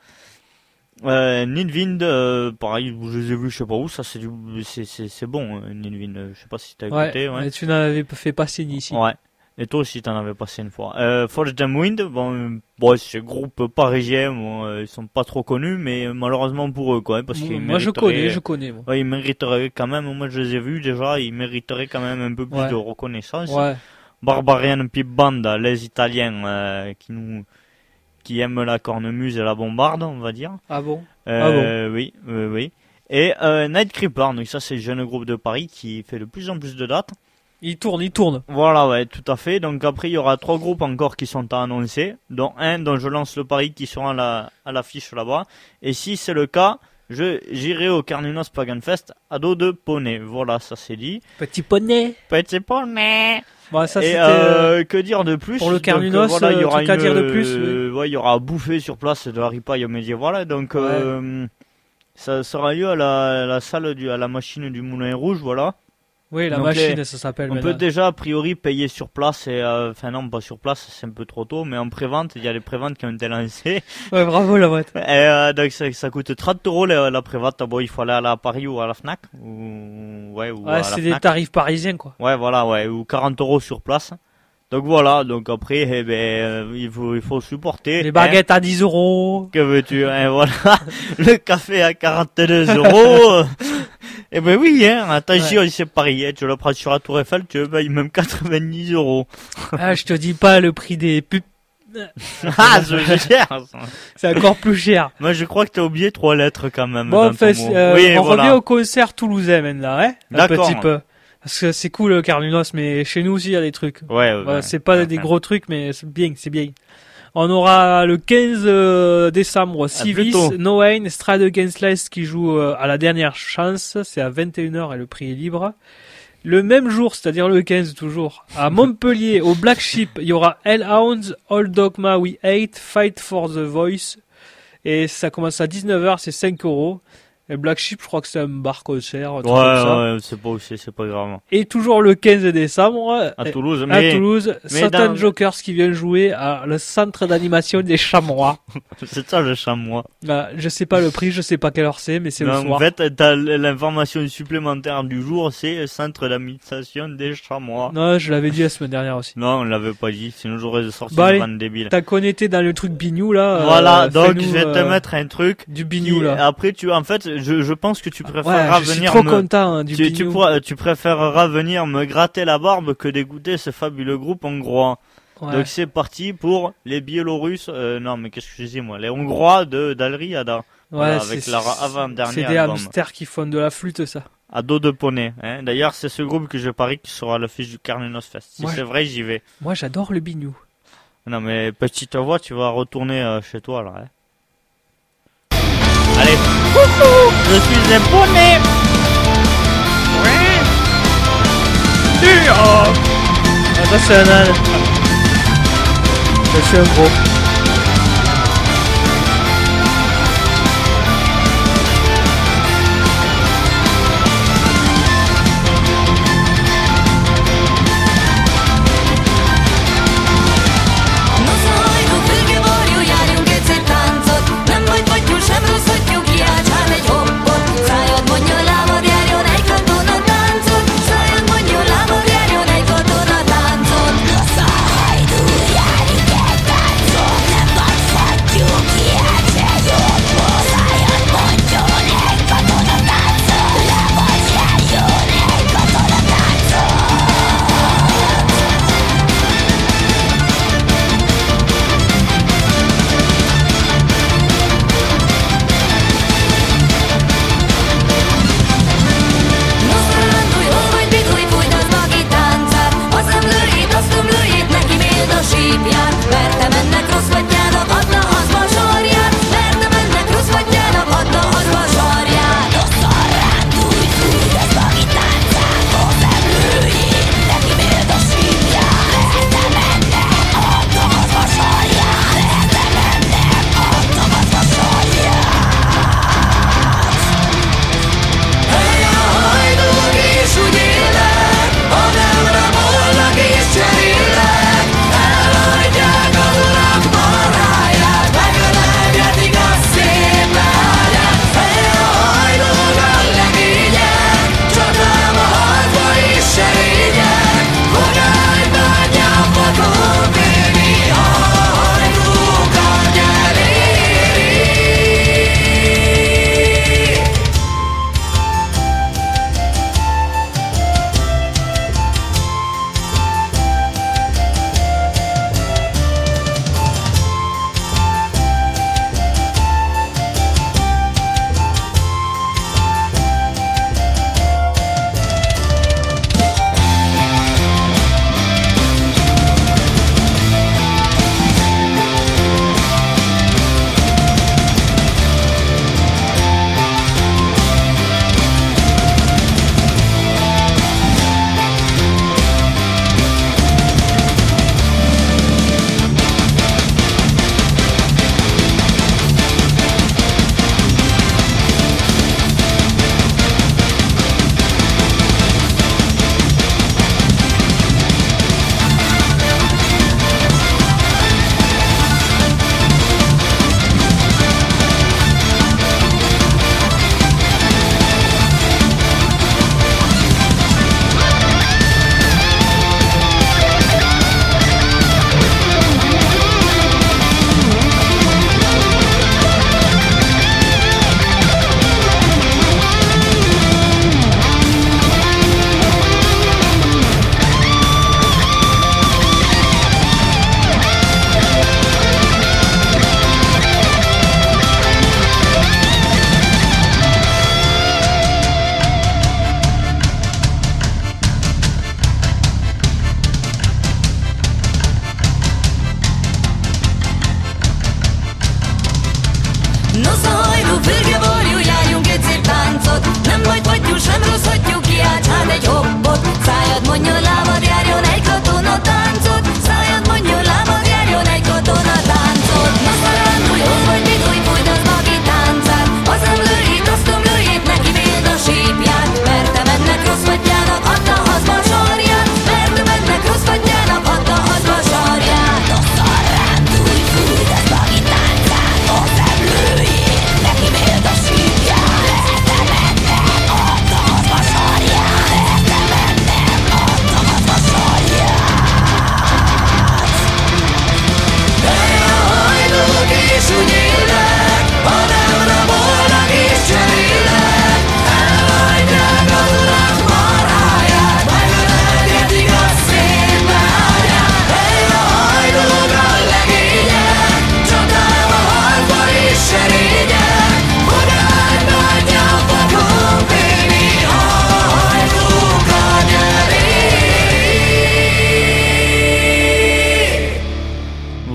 Nidwind, pareil, je les ai vus, je sais pas où, ça c'est bon, Nidwind, je sais pas si t'as écouté, ouais. Mais tu n'avais fait passer ni ici. Ouais. Et toi aussi t'en avais passé une fois. Forge Them Wind, bon, c'est groupe parisien, bon, ils sont pas trop connus, mais malheureusement pour eux, quoi, parce qu'ils moi je connais, moi. Ouais, ils mériteraient quand même, moi je les ai vus déjà, ils mériteraient quand même un peu plus de reconnaissance. Ouais. Barbarian Pip Band, les Italiens, qui aiment la cornemuse et la bombarde, on va dire. Ah bon? Oui. Et Night Creeper, donc ça c'est le jeune groupe de Paris qui fait de plus en plus de dates. Il tourne. Voilà, ouais, tout à fait. Donc après il y aura 3 groupes encore qui sont à annoncer, dont un dont je lance le pari qui sera à l'affiche là-bas. Et si c'est le cas, j'irai au Carnunos Pagan Fest à dos de poney. Voilà, ça c'est dit. Petit poney. Bon, ça, que dire de plus? Pour le Carnunos, voilà, il y aura dire de plus. Ouais, il y aura à bouffer sur place de la ripaille médiévale. Donc, ça sera lieu à la salle à la machine du Moulin Rouge, voilà. Oui, la machine, ça s'appelle. On peut déjà, a priori, payer sur place et, enfin non, pas sur place, c'est un peu trop tôt, mais en prévente, il y a les préventes qui ont été lancées. Ouais, bravo, la boîte. Et, donc, ça coûte 30 € la prévente. Bon, il faut aller à Paris ou à la Fnac. C'est des tarifs parisiens, quoi. Ouais, voilà, ouais, ou 40 € sur place. Donc voilà, donc après, il faut supporter. Les baguettes à 10 €. Que veux-tu, voilà. Le café à 42 €. Eh ben oui, attention, c'est pareil, tu le prends sur la Tour Eiffel, tu le payes même 90 €. Ah, je te dis pas le prix des pubs. C'est cher. C'est encore plus cher. Moi, je crois que t'as oublié 3 lettres quand même. Bon, on revient au concert toulousain maintenant, hein. D'accord. Un petit peu. Parce que c'est cool le Carnunos, mais chez nous aussi il y a des trucs. Ouais, c'est pas des gros trucs, mais c'est bien. On aura le 15 décembre Civis, No Wayne, Stride Against Lies qui joue à la dernière chance, c'est à 21h et le prix est libre. Le même jour, c'est-à-dire le 15 toujours, à Montpellier, au Black Sheep, il y aura Hellhounds, All Dogma We Hate, Fight for the Voice, et ça commence à 19h, c'est 5 €. Et Black Sheep, je crois que c'est un bar concert. Ouais, c'est pas grave. Et toujours le 15 décembre. À Toulouse, Satan Jokers qui vient jouer à le centre d'animation des Chamois. C'est ça, le Chamois. Bah, je sais pas le prix, je sais pas quelle heure c'est, mais c'est le soir. En fait, t'as l'information supplémentaire du jour, c'est centre d'animation des Chamois. Non, je l'avais dit la semaine dernière aussi. Non, on l'avait pas dit, sinon j'aurais sorti une bande débile. T'as connecté dans le truc bignou, là. Voilà, donc je vais te mettre un truc. Du bignou, là. Après, en fait, je pense que tu préféreras je suis venir trop content hein, du tu préféreras venir me gratter la barbe que d'écouter ce fabuleux groupe hongrois. Ouais. Donc c'est parti pour les Biélorusses, non mais qu'est-ce que je dis moi, les Hongrois d'Alriada. Ouais, voilà, avec leur avant-dernier c'est des album. hamsters qui font de la flûte ça. À dos de poney. Hein. D'ailleurs c'est ce groupe que je parie qui sera à l'affiche du Carnenos Fest. Si c'est vrai j'y vais. Moi j'adore le bignou. Non mais petite voix tu vas retourner chez toi là. Hein. Allez, coucou, je suis un poney. Ah, ça c'est un âne. Je suis un gros. Sai, tu járj,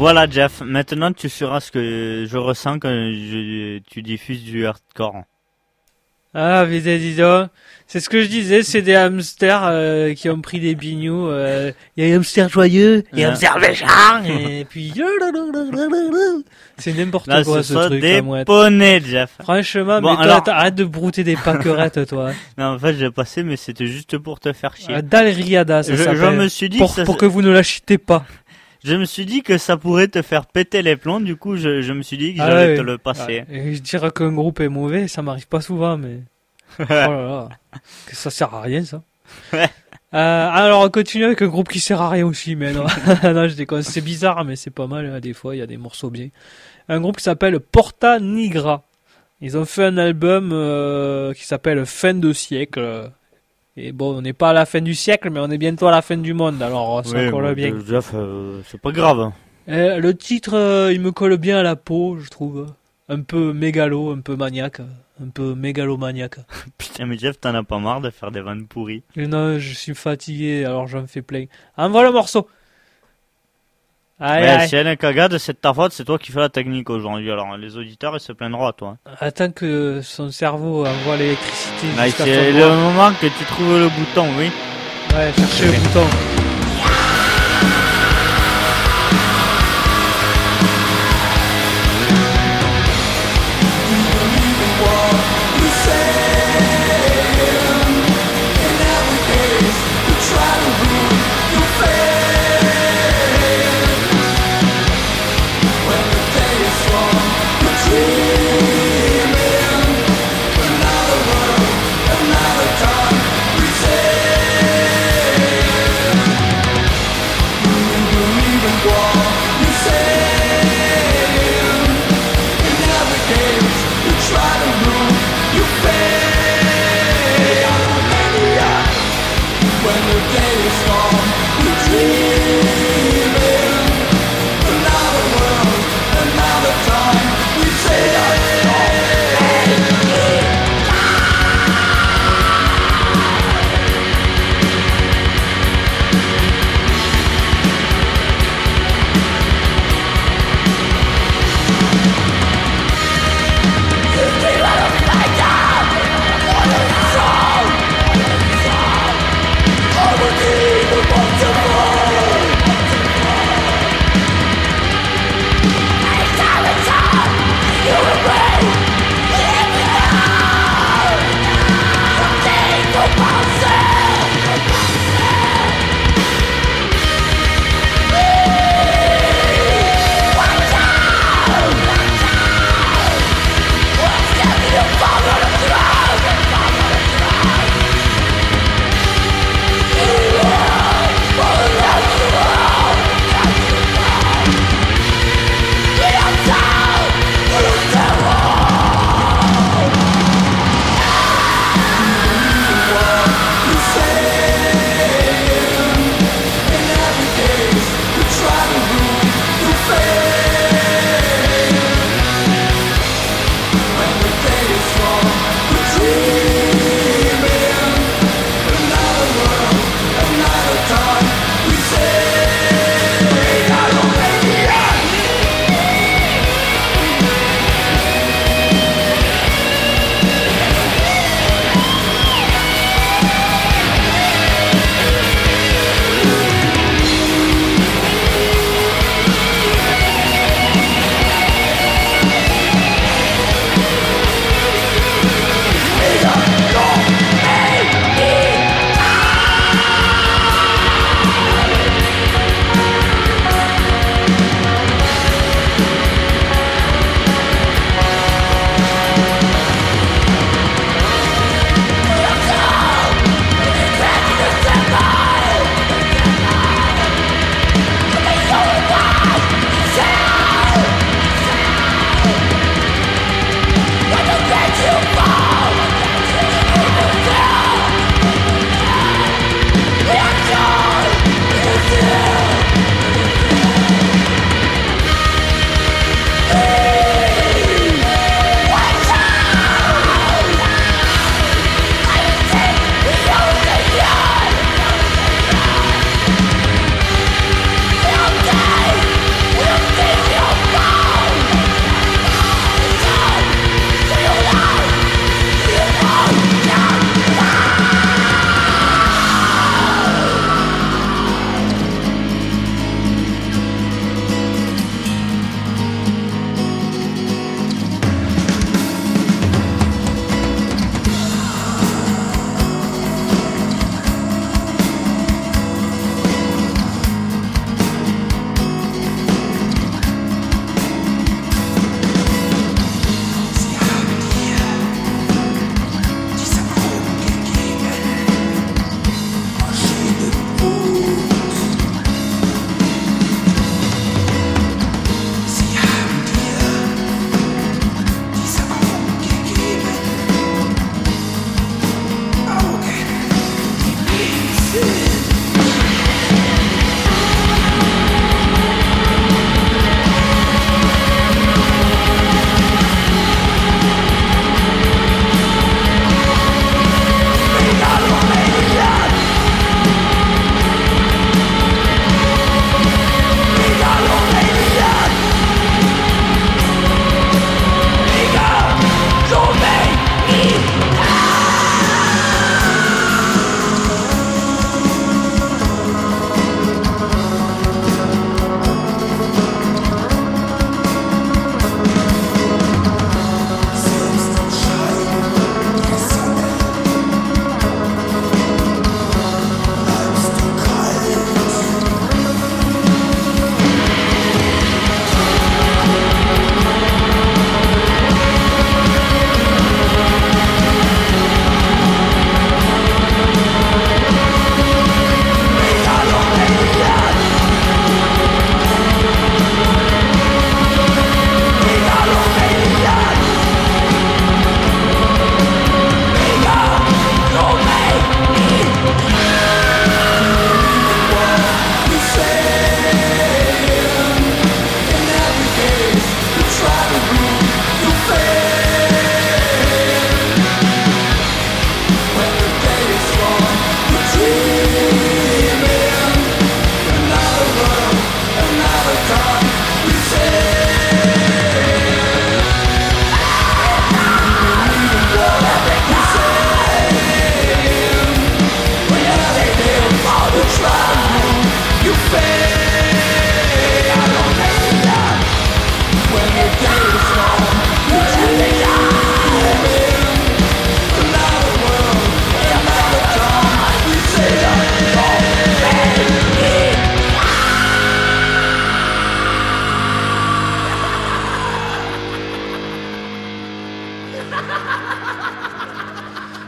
Voilà Jeff, maintenant tu sauras ce que je ressens quand tu diffuses du hardcore. Ah, mais dis donc, c'est ce que je disais, c'est des hamsters qui ont pris des bignous. Il y a un hamster joyeux, il y a un hamster méchant, et puis... C'est n'importe Là, quoi ce ce sont truc, des la mouette. poneys Jeff. Franchement, Bon, mais toi, alors- arrête de brouter des pâquerettes, toi. Non, en fait j'ai passé mais c'était juste pour te faire chier. Dalriada, ça Je s'appelle. me suis dit Pour, que ça- pour que vous ne l'achetez pas. Je me suis dit que ça pourrait te faire péter les plombs, du coup je me suis dit que Ah j'allais ouais. te le passer. Et je dirais qu'un groupe est mauvais, ça m'arrive pas souvent, mais... Oh là là, que ça sert à rien, ça. Ouais. Alors, on continue avec un groupe qui sert à rien aussi, mais non, non, je déconne. C'est bizarre, mais c'est pas mal, hein, des fois, il y a des morceaux bien. Un groupe qui s'appelle Porta Nigra. Ils ont fait un album qui s'appelle Fin de siècle. Et bon, on n'est pas à la fin du siècle, mais on est bientôt à la fin du monde, alors ça Oui, colle bon, bien. Jeff, c'est pas grave. Le titre, il me colle bien à la peau, je trouve. Un peu mégalo, un peu maniaque. Un peu mégalomaniaque. Putain, mais Jeff, t'en as pas marre de faire des vannes pourries. Et non, je suis fatigué, alors j'en fais plein. Envoie le morceau. Aïe, Ouais, aïe. si elle est cagade, c'est de ta faute, c'est toi qui fais la technique aujourd'hui. Alors, les auditeurs, ils se plaindront à toi. Attends que son cerveau envoie l'électricité Là, jusqu'à c'est ton le doigt. moment que tu trouves le bouton, oui. Ouais, cherchez le bouton. Another dark pretend.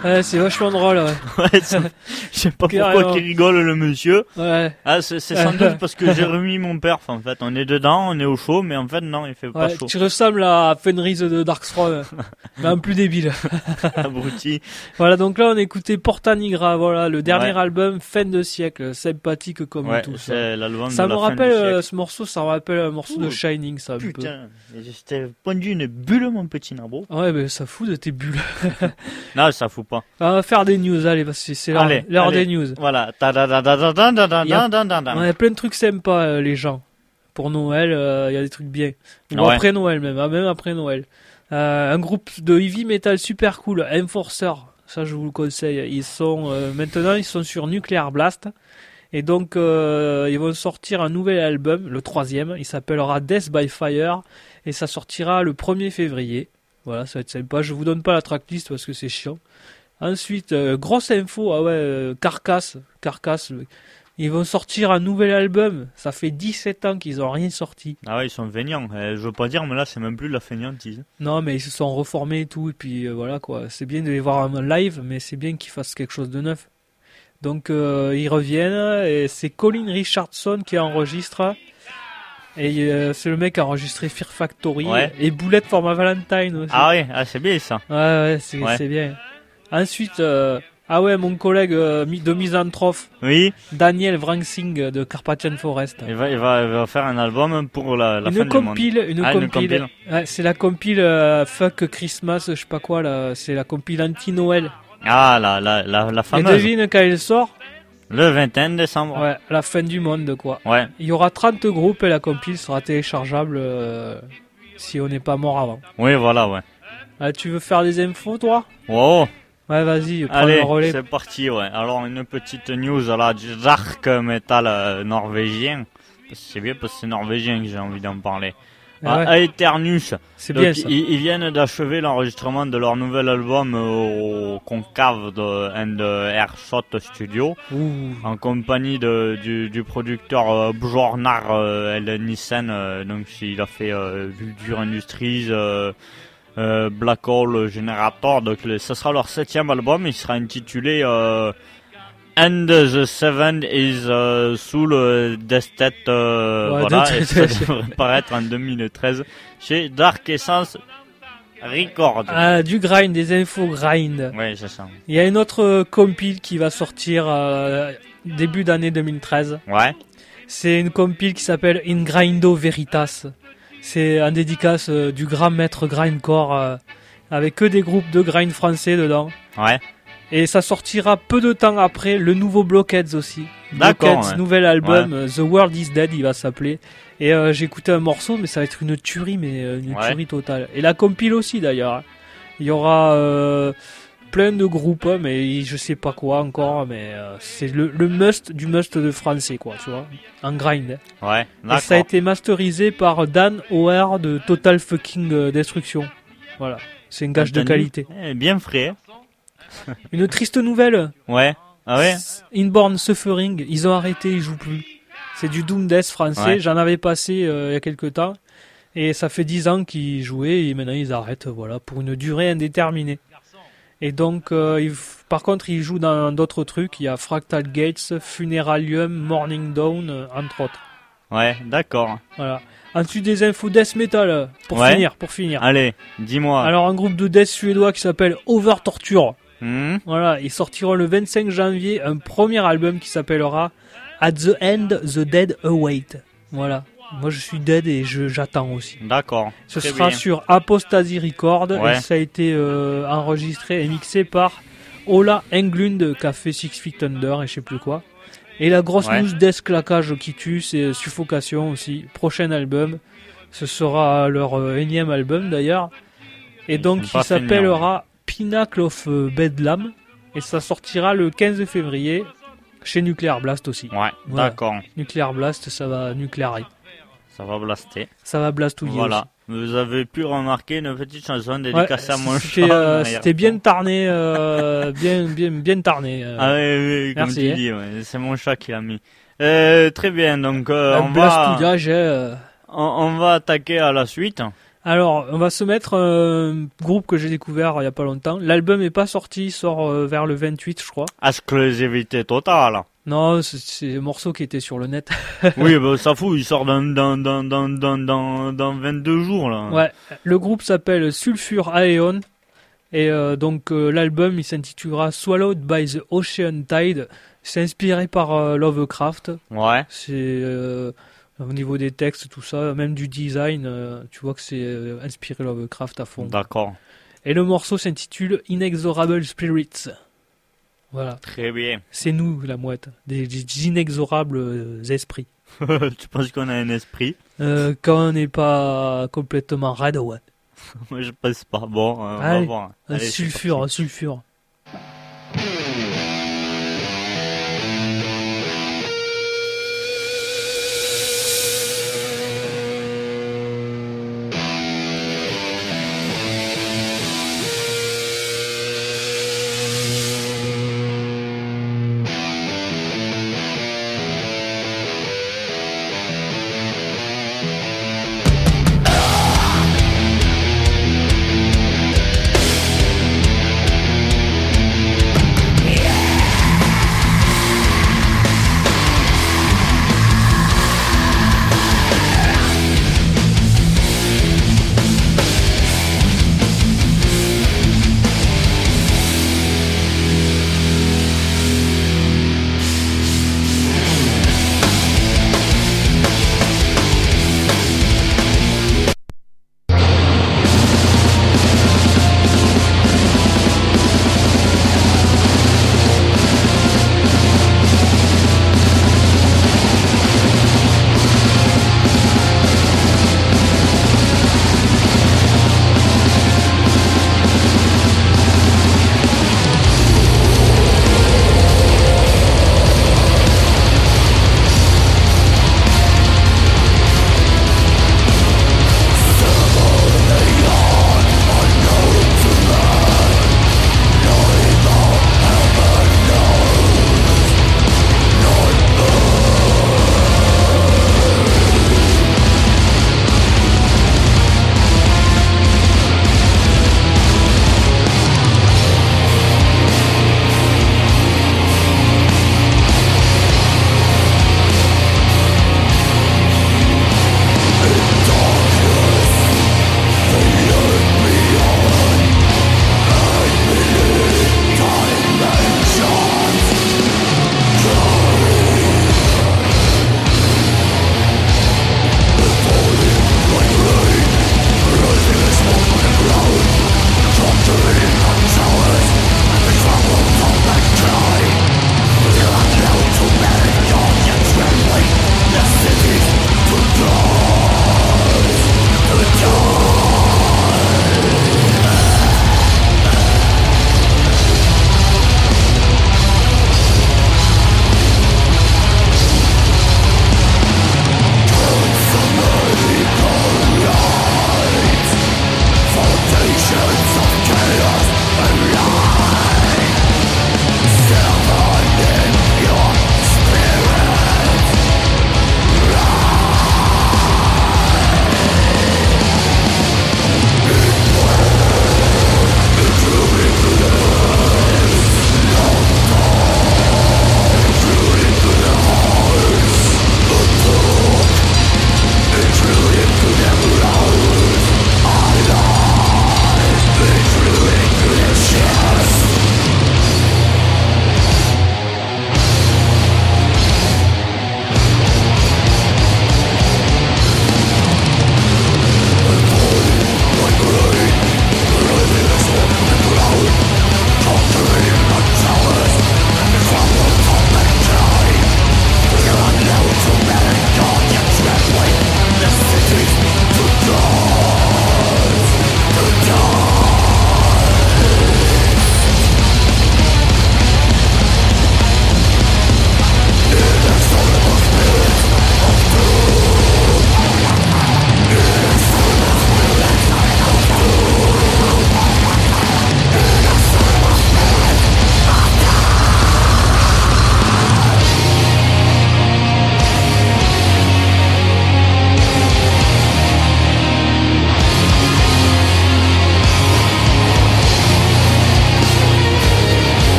Ouais, c'est vachement drôle, ouais. Ouais, je sais pas pourquoi il rigole le monsieur. Ouais. Ah, c'est sans doute parce que j'ai remis mon perf en fait. On est dedans, on est au chaud, mais en fait non, il fait pas chaud. Tu ressembles à Fenris de Darkthrone, mais un plus débile. Abruti. Voilà, donc là on écoutait Porta Nigra, voilà, le dernier album, fin de siècle, sympathique comme tout ça. C'est l'album ça de me la fin rappelle du siècle. ce morceau, ça me rappelle un morceau de Shining, ça un peu. Putain, j'étais pondu une bulle mon petit nabo. Ouais, mais ça fout de tes bulles. Non, ça fout pas. On va faire des news, allez, parce que c'est l'heure des news. Voilà. On a plein de trucs sympas, les gens. Pour Noël, il y a des trucs bien. Ou après Noël même après Noël. Un groupe de heavy metal super cool, Enforcer. Ça, je vous le conseille. Ils sont maintenant, ils sont sur Nuclear Blast. Et donc, ils vont sortir un nouvel album, le 3e. Il s'appellera Death by Fire. Et ça sortira le 1er février. Voilà, ça va être sympa. Je vous donne pas la tracklist parce que c'est chiant. Ensuite, grosse info, Carcass. Ils vont sortir un nouvel album. Ça fait 17 ans qu'ils ont rien sorti. Ah ouais, ils sont feignants. Je veux pas dire, mais là, c'est même plus de la feignantise. Non, mais ils se sont reformés et tout. Et puis voilà quoi. C'est bien de les voir en live, mais c'est bien qu'ils fassent quelque chose de neuf. Donc ils reviennent et c'est Colin Richardson qui enregistre. Et c'est le mec qui a enregistré Fear Factory et Bullet for My Valentine aussi. Ah ouais, c'est bien ça. Ouais, c'est bien. Ensuite, mon collègue de Misanthrope, Daniel Vrangsing de Carpathian Forest. Il va faire un album pour la fin du monde. Une compile. Ouais, c'est la compile Fuck Christmas, je sais pas quoi là. C'est la compile anti-Noël. Ah, la fameuse. Et devine quand elle sort. Le 21 décembre. Ouais, la fin du monde, quoi. Ouais. Il y aura 30 groupes et la compile sera téléchargeable si on n'est pas mort avant. Oui, voilà, ouais. Tu veux faire des infos, toi ? Oh. Ouais, vas-y, prends le relais. Allez, c'est parti, ouais. Alors, une petite news là, du dark metal norvégien. C'est bien parce que c'est norvégien que j'ai envie d'en parler. Aeternus. C'est bien ça. Ils viennent d'achever l'enregistrement de leur nouvel album au Concave and Airshot Studio. En compagnie du producteur Bjornar Elnissen. Donc il a fait Vulture Industries, Black Hole Generator. Donc ça sera leur 7e album. Il sera intitulé And the Seven is Soul Destet, voilà, et ça devrait paraître en 2013 chez Dark Essence Records. Ah, du grind, des infos grind. Ouais, c'est ça. Il y a une autre compile qui va sortir début d'année 2013. Ouais. C'est une compile qui s'appelle In Grindo Veritas. C'est un dédicace du grand maître grindcore avec que des groupes de grind français dedans. Ouais. Et ça sortira peu de temps après le nouveau Blockheads aussi. D'accord. Blockheads, nouvel album, The World is Dead, il va s'appeler. Et j'ai écouté un morceau, mais ça va être une tuerie, tuerie totale. Et la compile aussi d'ailleurs. Il y aura plein de groupes, mais je sais pas quoi encore, mais c'est le must du must de français, quoi, tu vois. En grind. Ouais, d'accord. Et ça a été masterisé par Dan O'Hare de Total Fucking Destruction. Voilà. C'est un gage de qualité. Bien frais. Une triste nouvelle. Ouais. Ah ouais. Inborn Suffering, ils ont arrêté, ils jouent plus. C'est du Doom Death français. Ouais. J'en avais passé il y a quelques temps. Et ça fait 10 ans qu'ils jouaient et maintenant ils arrêtent, voilà, pour une durée indéterminée. Et donc, par contre, ils jouent dans d'autres trucs. Il y a Fractal Gates, Funeralium, Morning Dawn, entre autres. Ouais, d'accord. Voilà. Ensuite, des infos death metal pour finir. Allez, dis-moi. Alors, un groupe de death suédois qui s'appelle Over Torture. Voilà, ils sortiront le 25 janvier un premier album qui s'appellera At the End, The Dead Await. Voilà. Moi, je suis dead et j'attends aussi. D'accord. Ce sera sur Apostasy Records et ça a été enregistré et mixé par Ola Englund qui a fait Six Feet Under et je sais plus quoi. Et la grosse news death claquage qui tue, c'est Suffocation aussi. Prochain album. Ce sera leur énième album d'ailleurs. Et donc, il s'appellera Pinnacle of Bedlam et ça sortira le 15 février chez Nuclear Blast aussi. Ouais, voilà. D'accord. Nuclear Blast, ça va nucléarer. Ça va blaster. Ça va blastouiller. Voilà. Aussi. Vous avez pu remarquer une petite chanson dédicacée à mon chat. C'était bien tarné, bien tarné. Ah oui, comme merci, tu dis, c'est mon chat qui l'a mis. Très bien, donc on va attaquer à la suite. Alors, on va se mettre un groupe que j'ai découvert il y a pas longtemps. L'album est pas sorti, il sort vers le 28, je crois. Exclusivité totale. Non, c'est un morceau qui était sur le net. Oui, bah ça fout, il sort dans 22 jours là. Ouais, le groupe s'appelle Sulfur Aeon. Et donc l'album il s'intitulera Swallowed by the Ocean Tide. C'est inspiré par Lovecraft. Ouais. C'est au niveau des textes, tout ça, même du design, tu vois que c'est inspiré Lovecraft à fond. D'accord. Et le morceau s'intitule Inexorable Spirits. Voilà. Très bien. C'est nous, la mouette, des inexorables esprits. Tu penses qu'on a un esprit? Quand on n'est pas complètement raide, ouais. Moi, je pense pas. Bon, on va Allez, voir. Un Allez, sulfure, un sulfure.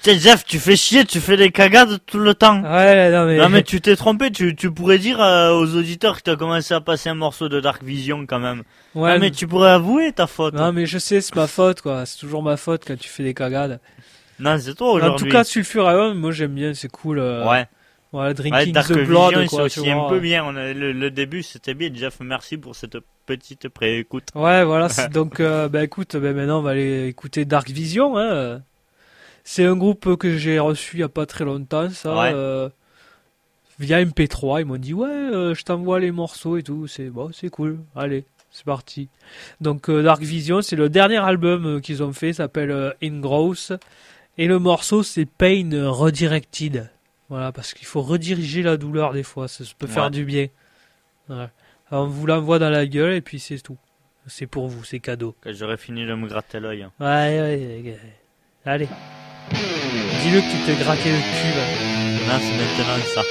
Putain, Jeff, tu fais chier, tu fais des cagades tout le temps. Ouais, non mais... Non mais tu t'es trompé, tu pourrais dire aux auditeurs que t'as commencé à passer un morceau de Dark Vision quand même. Ouais, non mais tu pourrais avouer ta faute. Non mais je sais, c'est ma faute quoi, c'est toujours ma faute quand tu fais des cagades. Non, c'est toi aujourd'hui. En tout cas, Sulfurium, moi j'aime bien, c'est cool. Ouais. Voilà, Drinking Dark the Blood, Vision, quoi, c'est aussi un peu bien. Le début, c'était bien. Jeff, merci pour cette petite pré-écoute. Ouais, voilà. Donc, écoute, maintenant, on va aller écouter Dark Vision. Hein. C'est un groupe que j'ai reçu il y a pas très longtemps, ça. Ouais. Via MP3, ils m'ont dit ouais, je t'envoie les morceaux et tout. C'est bon, c'est cool. Allez, c'est parti. Donc, Dark Vision, c'est le dernier album qu'ils ont fait, s'appelle Ingrowth. Et le morceau, c'est Pain Redirected. Voilà, parce qu'il faut rediriger la douleur des fois, ça peut faire du bien. Ouais. Alors, on vous l'envoie dans la gueule et puis c'est tout. C'est pour vous, c'est cadeau. Que j'aurais fini de me gratter l'œil. Ouais. Allez. Dis-le que tu t'es gratté le cul là. Non, c'est maintenant ça.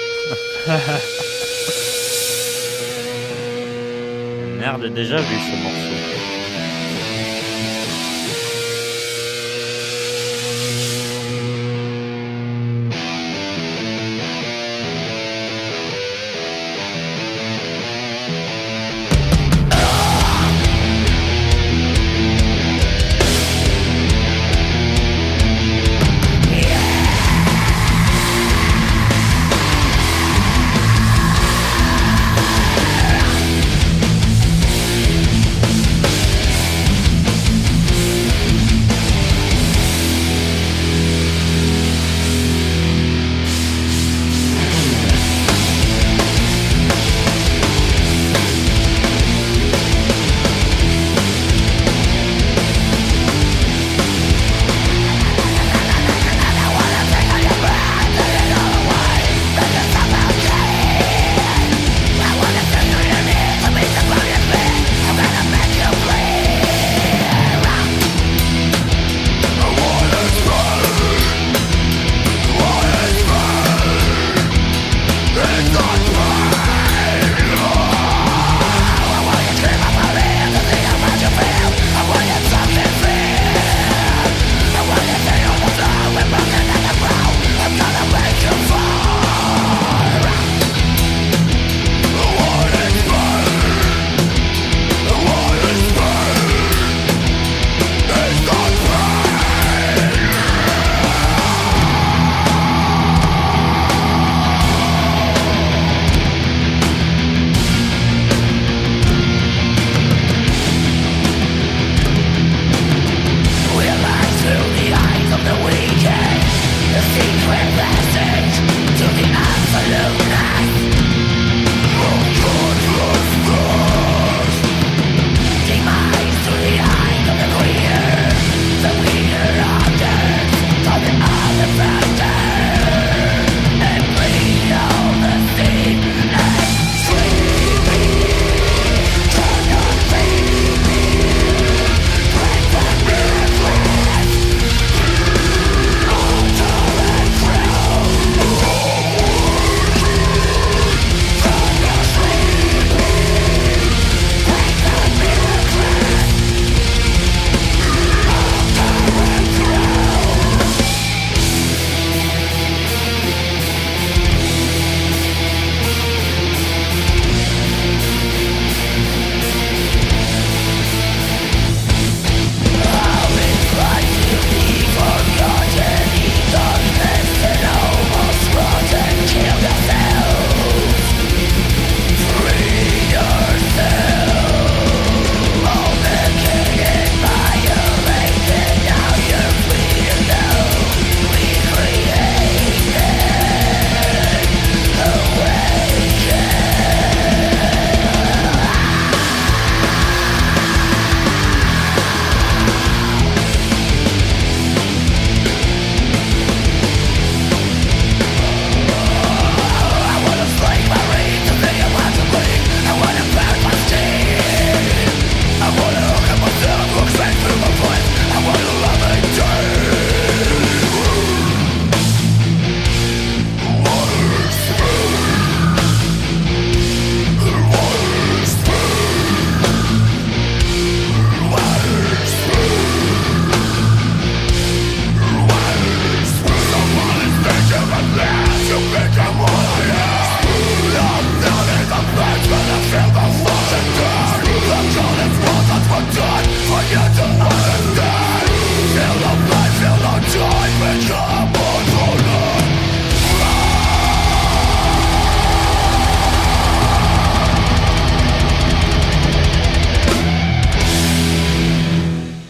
Merde, déjà vu ce morceau.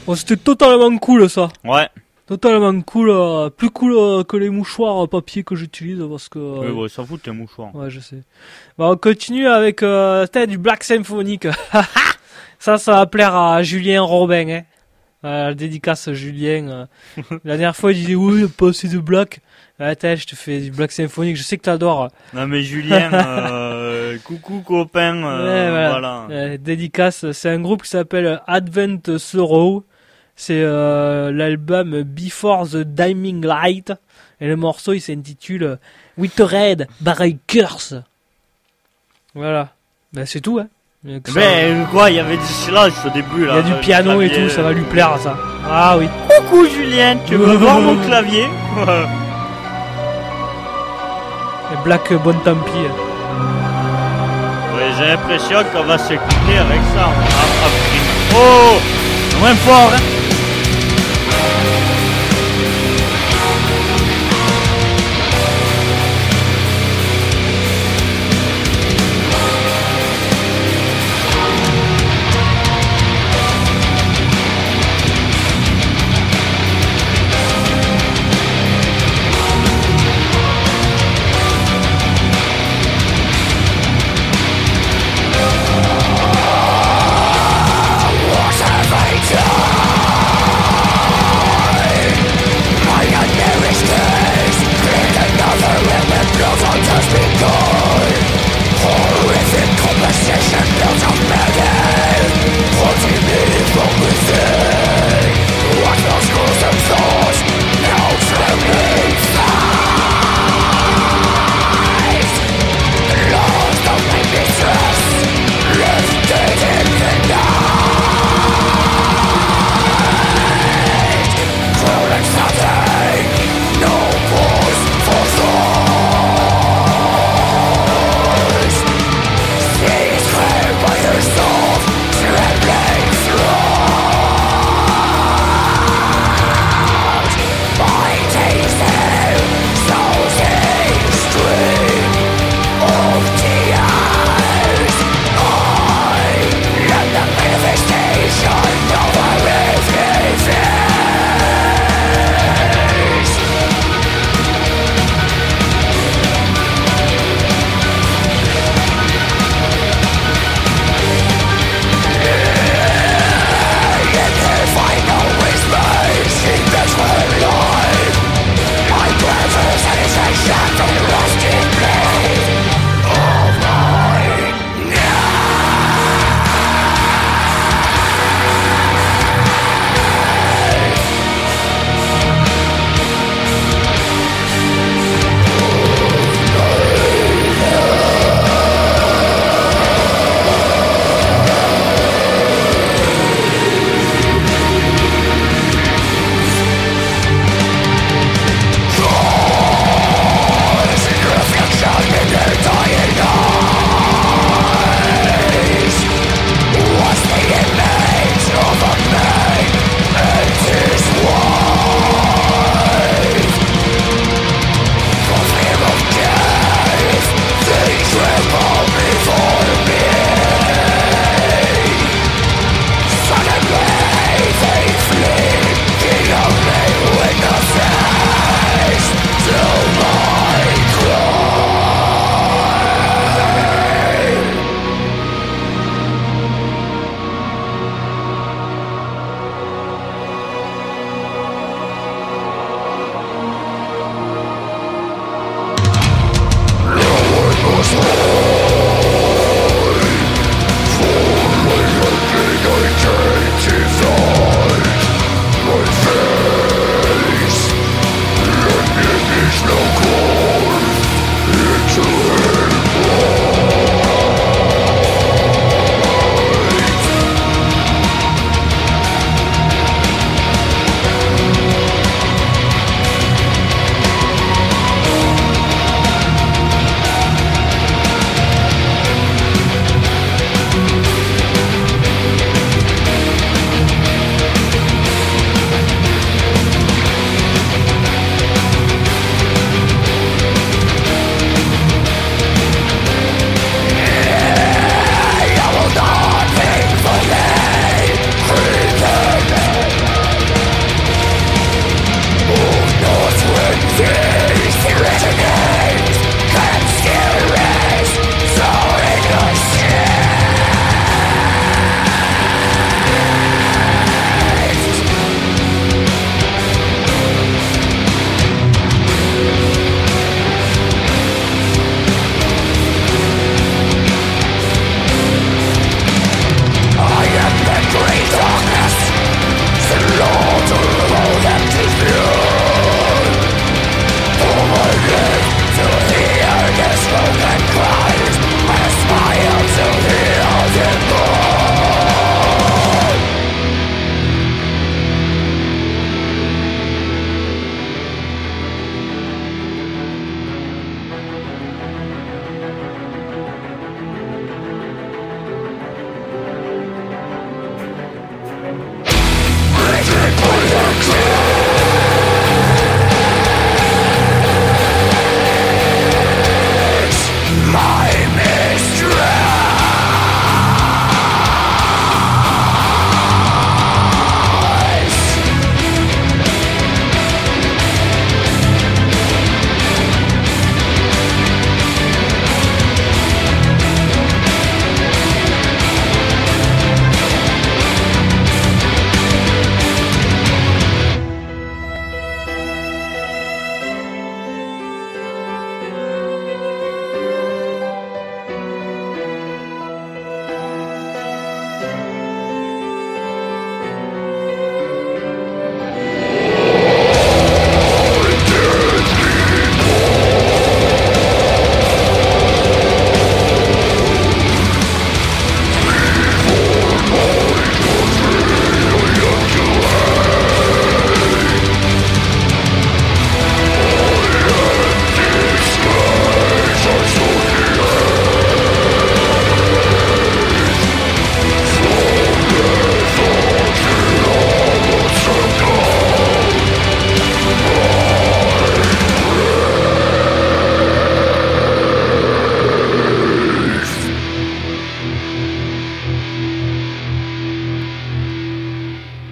Oh, c'était totalement cool, ça. Ouais. Totalement cool, plus cool que les mouchoirs papier que j'utilise parce que... Oui, bon, ça fout tes mouchoirs. Ouais, je sais. Bon, on continue avec du Black Symphonique. Ça va plaire à Julien Robin, hein. La dédicace Julien. La dernière fois, il disait oui, pas assez de Black. Attends, je te fais du Black Symphonique, je sais que t'adores. Non mais Julien, coucou copain, Ouais, voilà. Dédicace, c'est un groupe qui s'appelle Advent Sorrow. C'est l'album Before the Dimming Light. Et le morceau, il s'intitule With a Red by Curse. Voilà. Ben, c'est tout, hein. Mais quoi, il y avait du silence au début là. Il y a du piano et tout, ça va lui plaire ça. Ah oui. Coucou Julien, tu veux voir mon clavier? Et Black Bon tant pis. Ouais, j'ai l'impression qu'on va se quitter avec ça. Oh, moins fort, hein. What's a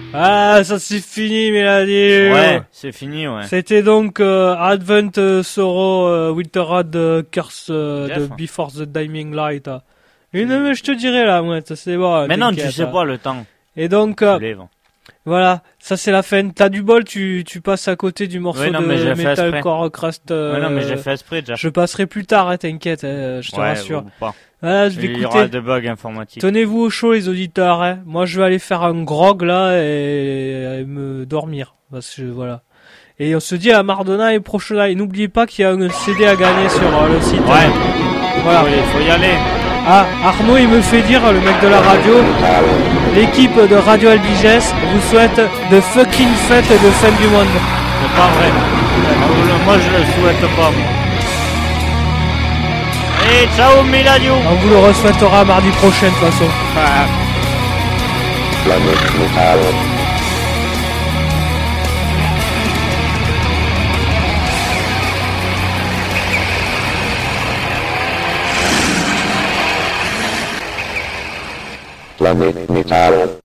Ah, ça c'est fini, Mélanie. Ouais, c'est fini, ouais. C'était donc Advent Sorrow Winterrad Curse de Before the Dimming Light. Mais je te dirai là, moi, c'est bon. Mais non, tu sais pas le temps. Et donc, voilà, ça c'est la fin. T'as du bol, tu passes à côté du morceau de Metalcore Crust. Non, mais j'ai fait esprit déjà. Je passerai plus tard, t'inquiète, je te rassure. Voilà, je vais écouter. Il y aura des bugs informatiques. Tenez-vous au chaud, les auditeurs. Hein. Moi, je vais aller faire un grog là et me dormir. Parce que voilà. Et on se dit à Mardonna et prochain. Et n'oubliez pas qu'il y a un CD à gagner sur le site. Ouais. Voilà. Il faut y aller. Ah, Arnaud, il me fait dire, le mec de la radio, l'équipe de Radio Albiges vous souhaite de fucking fêtes de fin du monde. C'est pas vrai. Moi, je le souhaite pas. Et ciao Miladio. On vous le re-souhaitera mardi prochain de toute façon. Planète Métal. Planète Métal.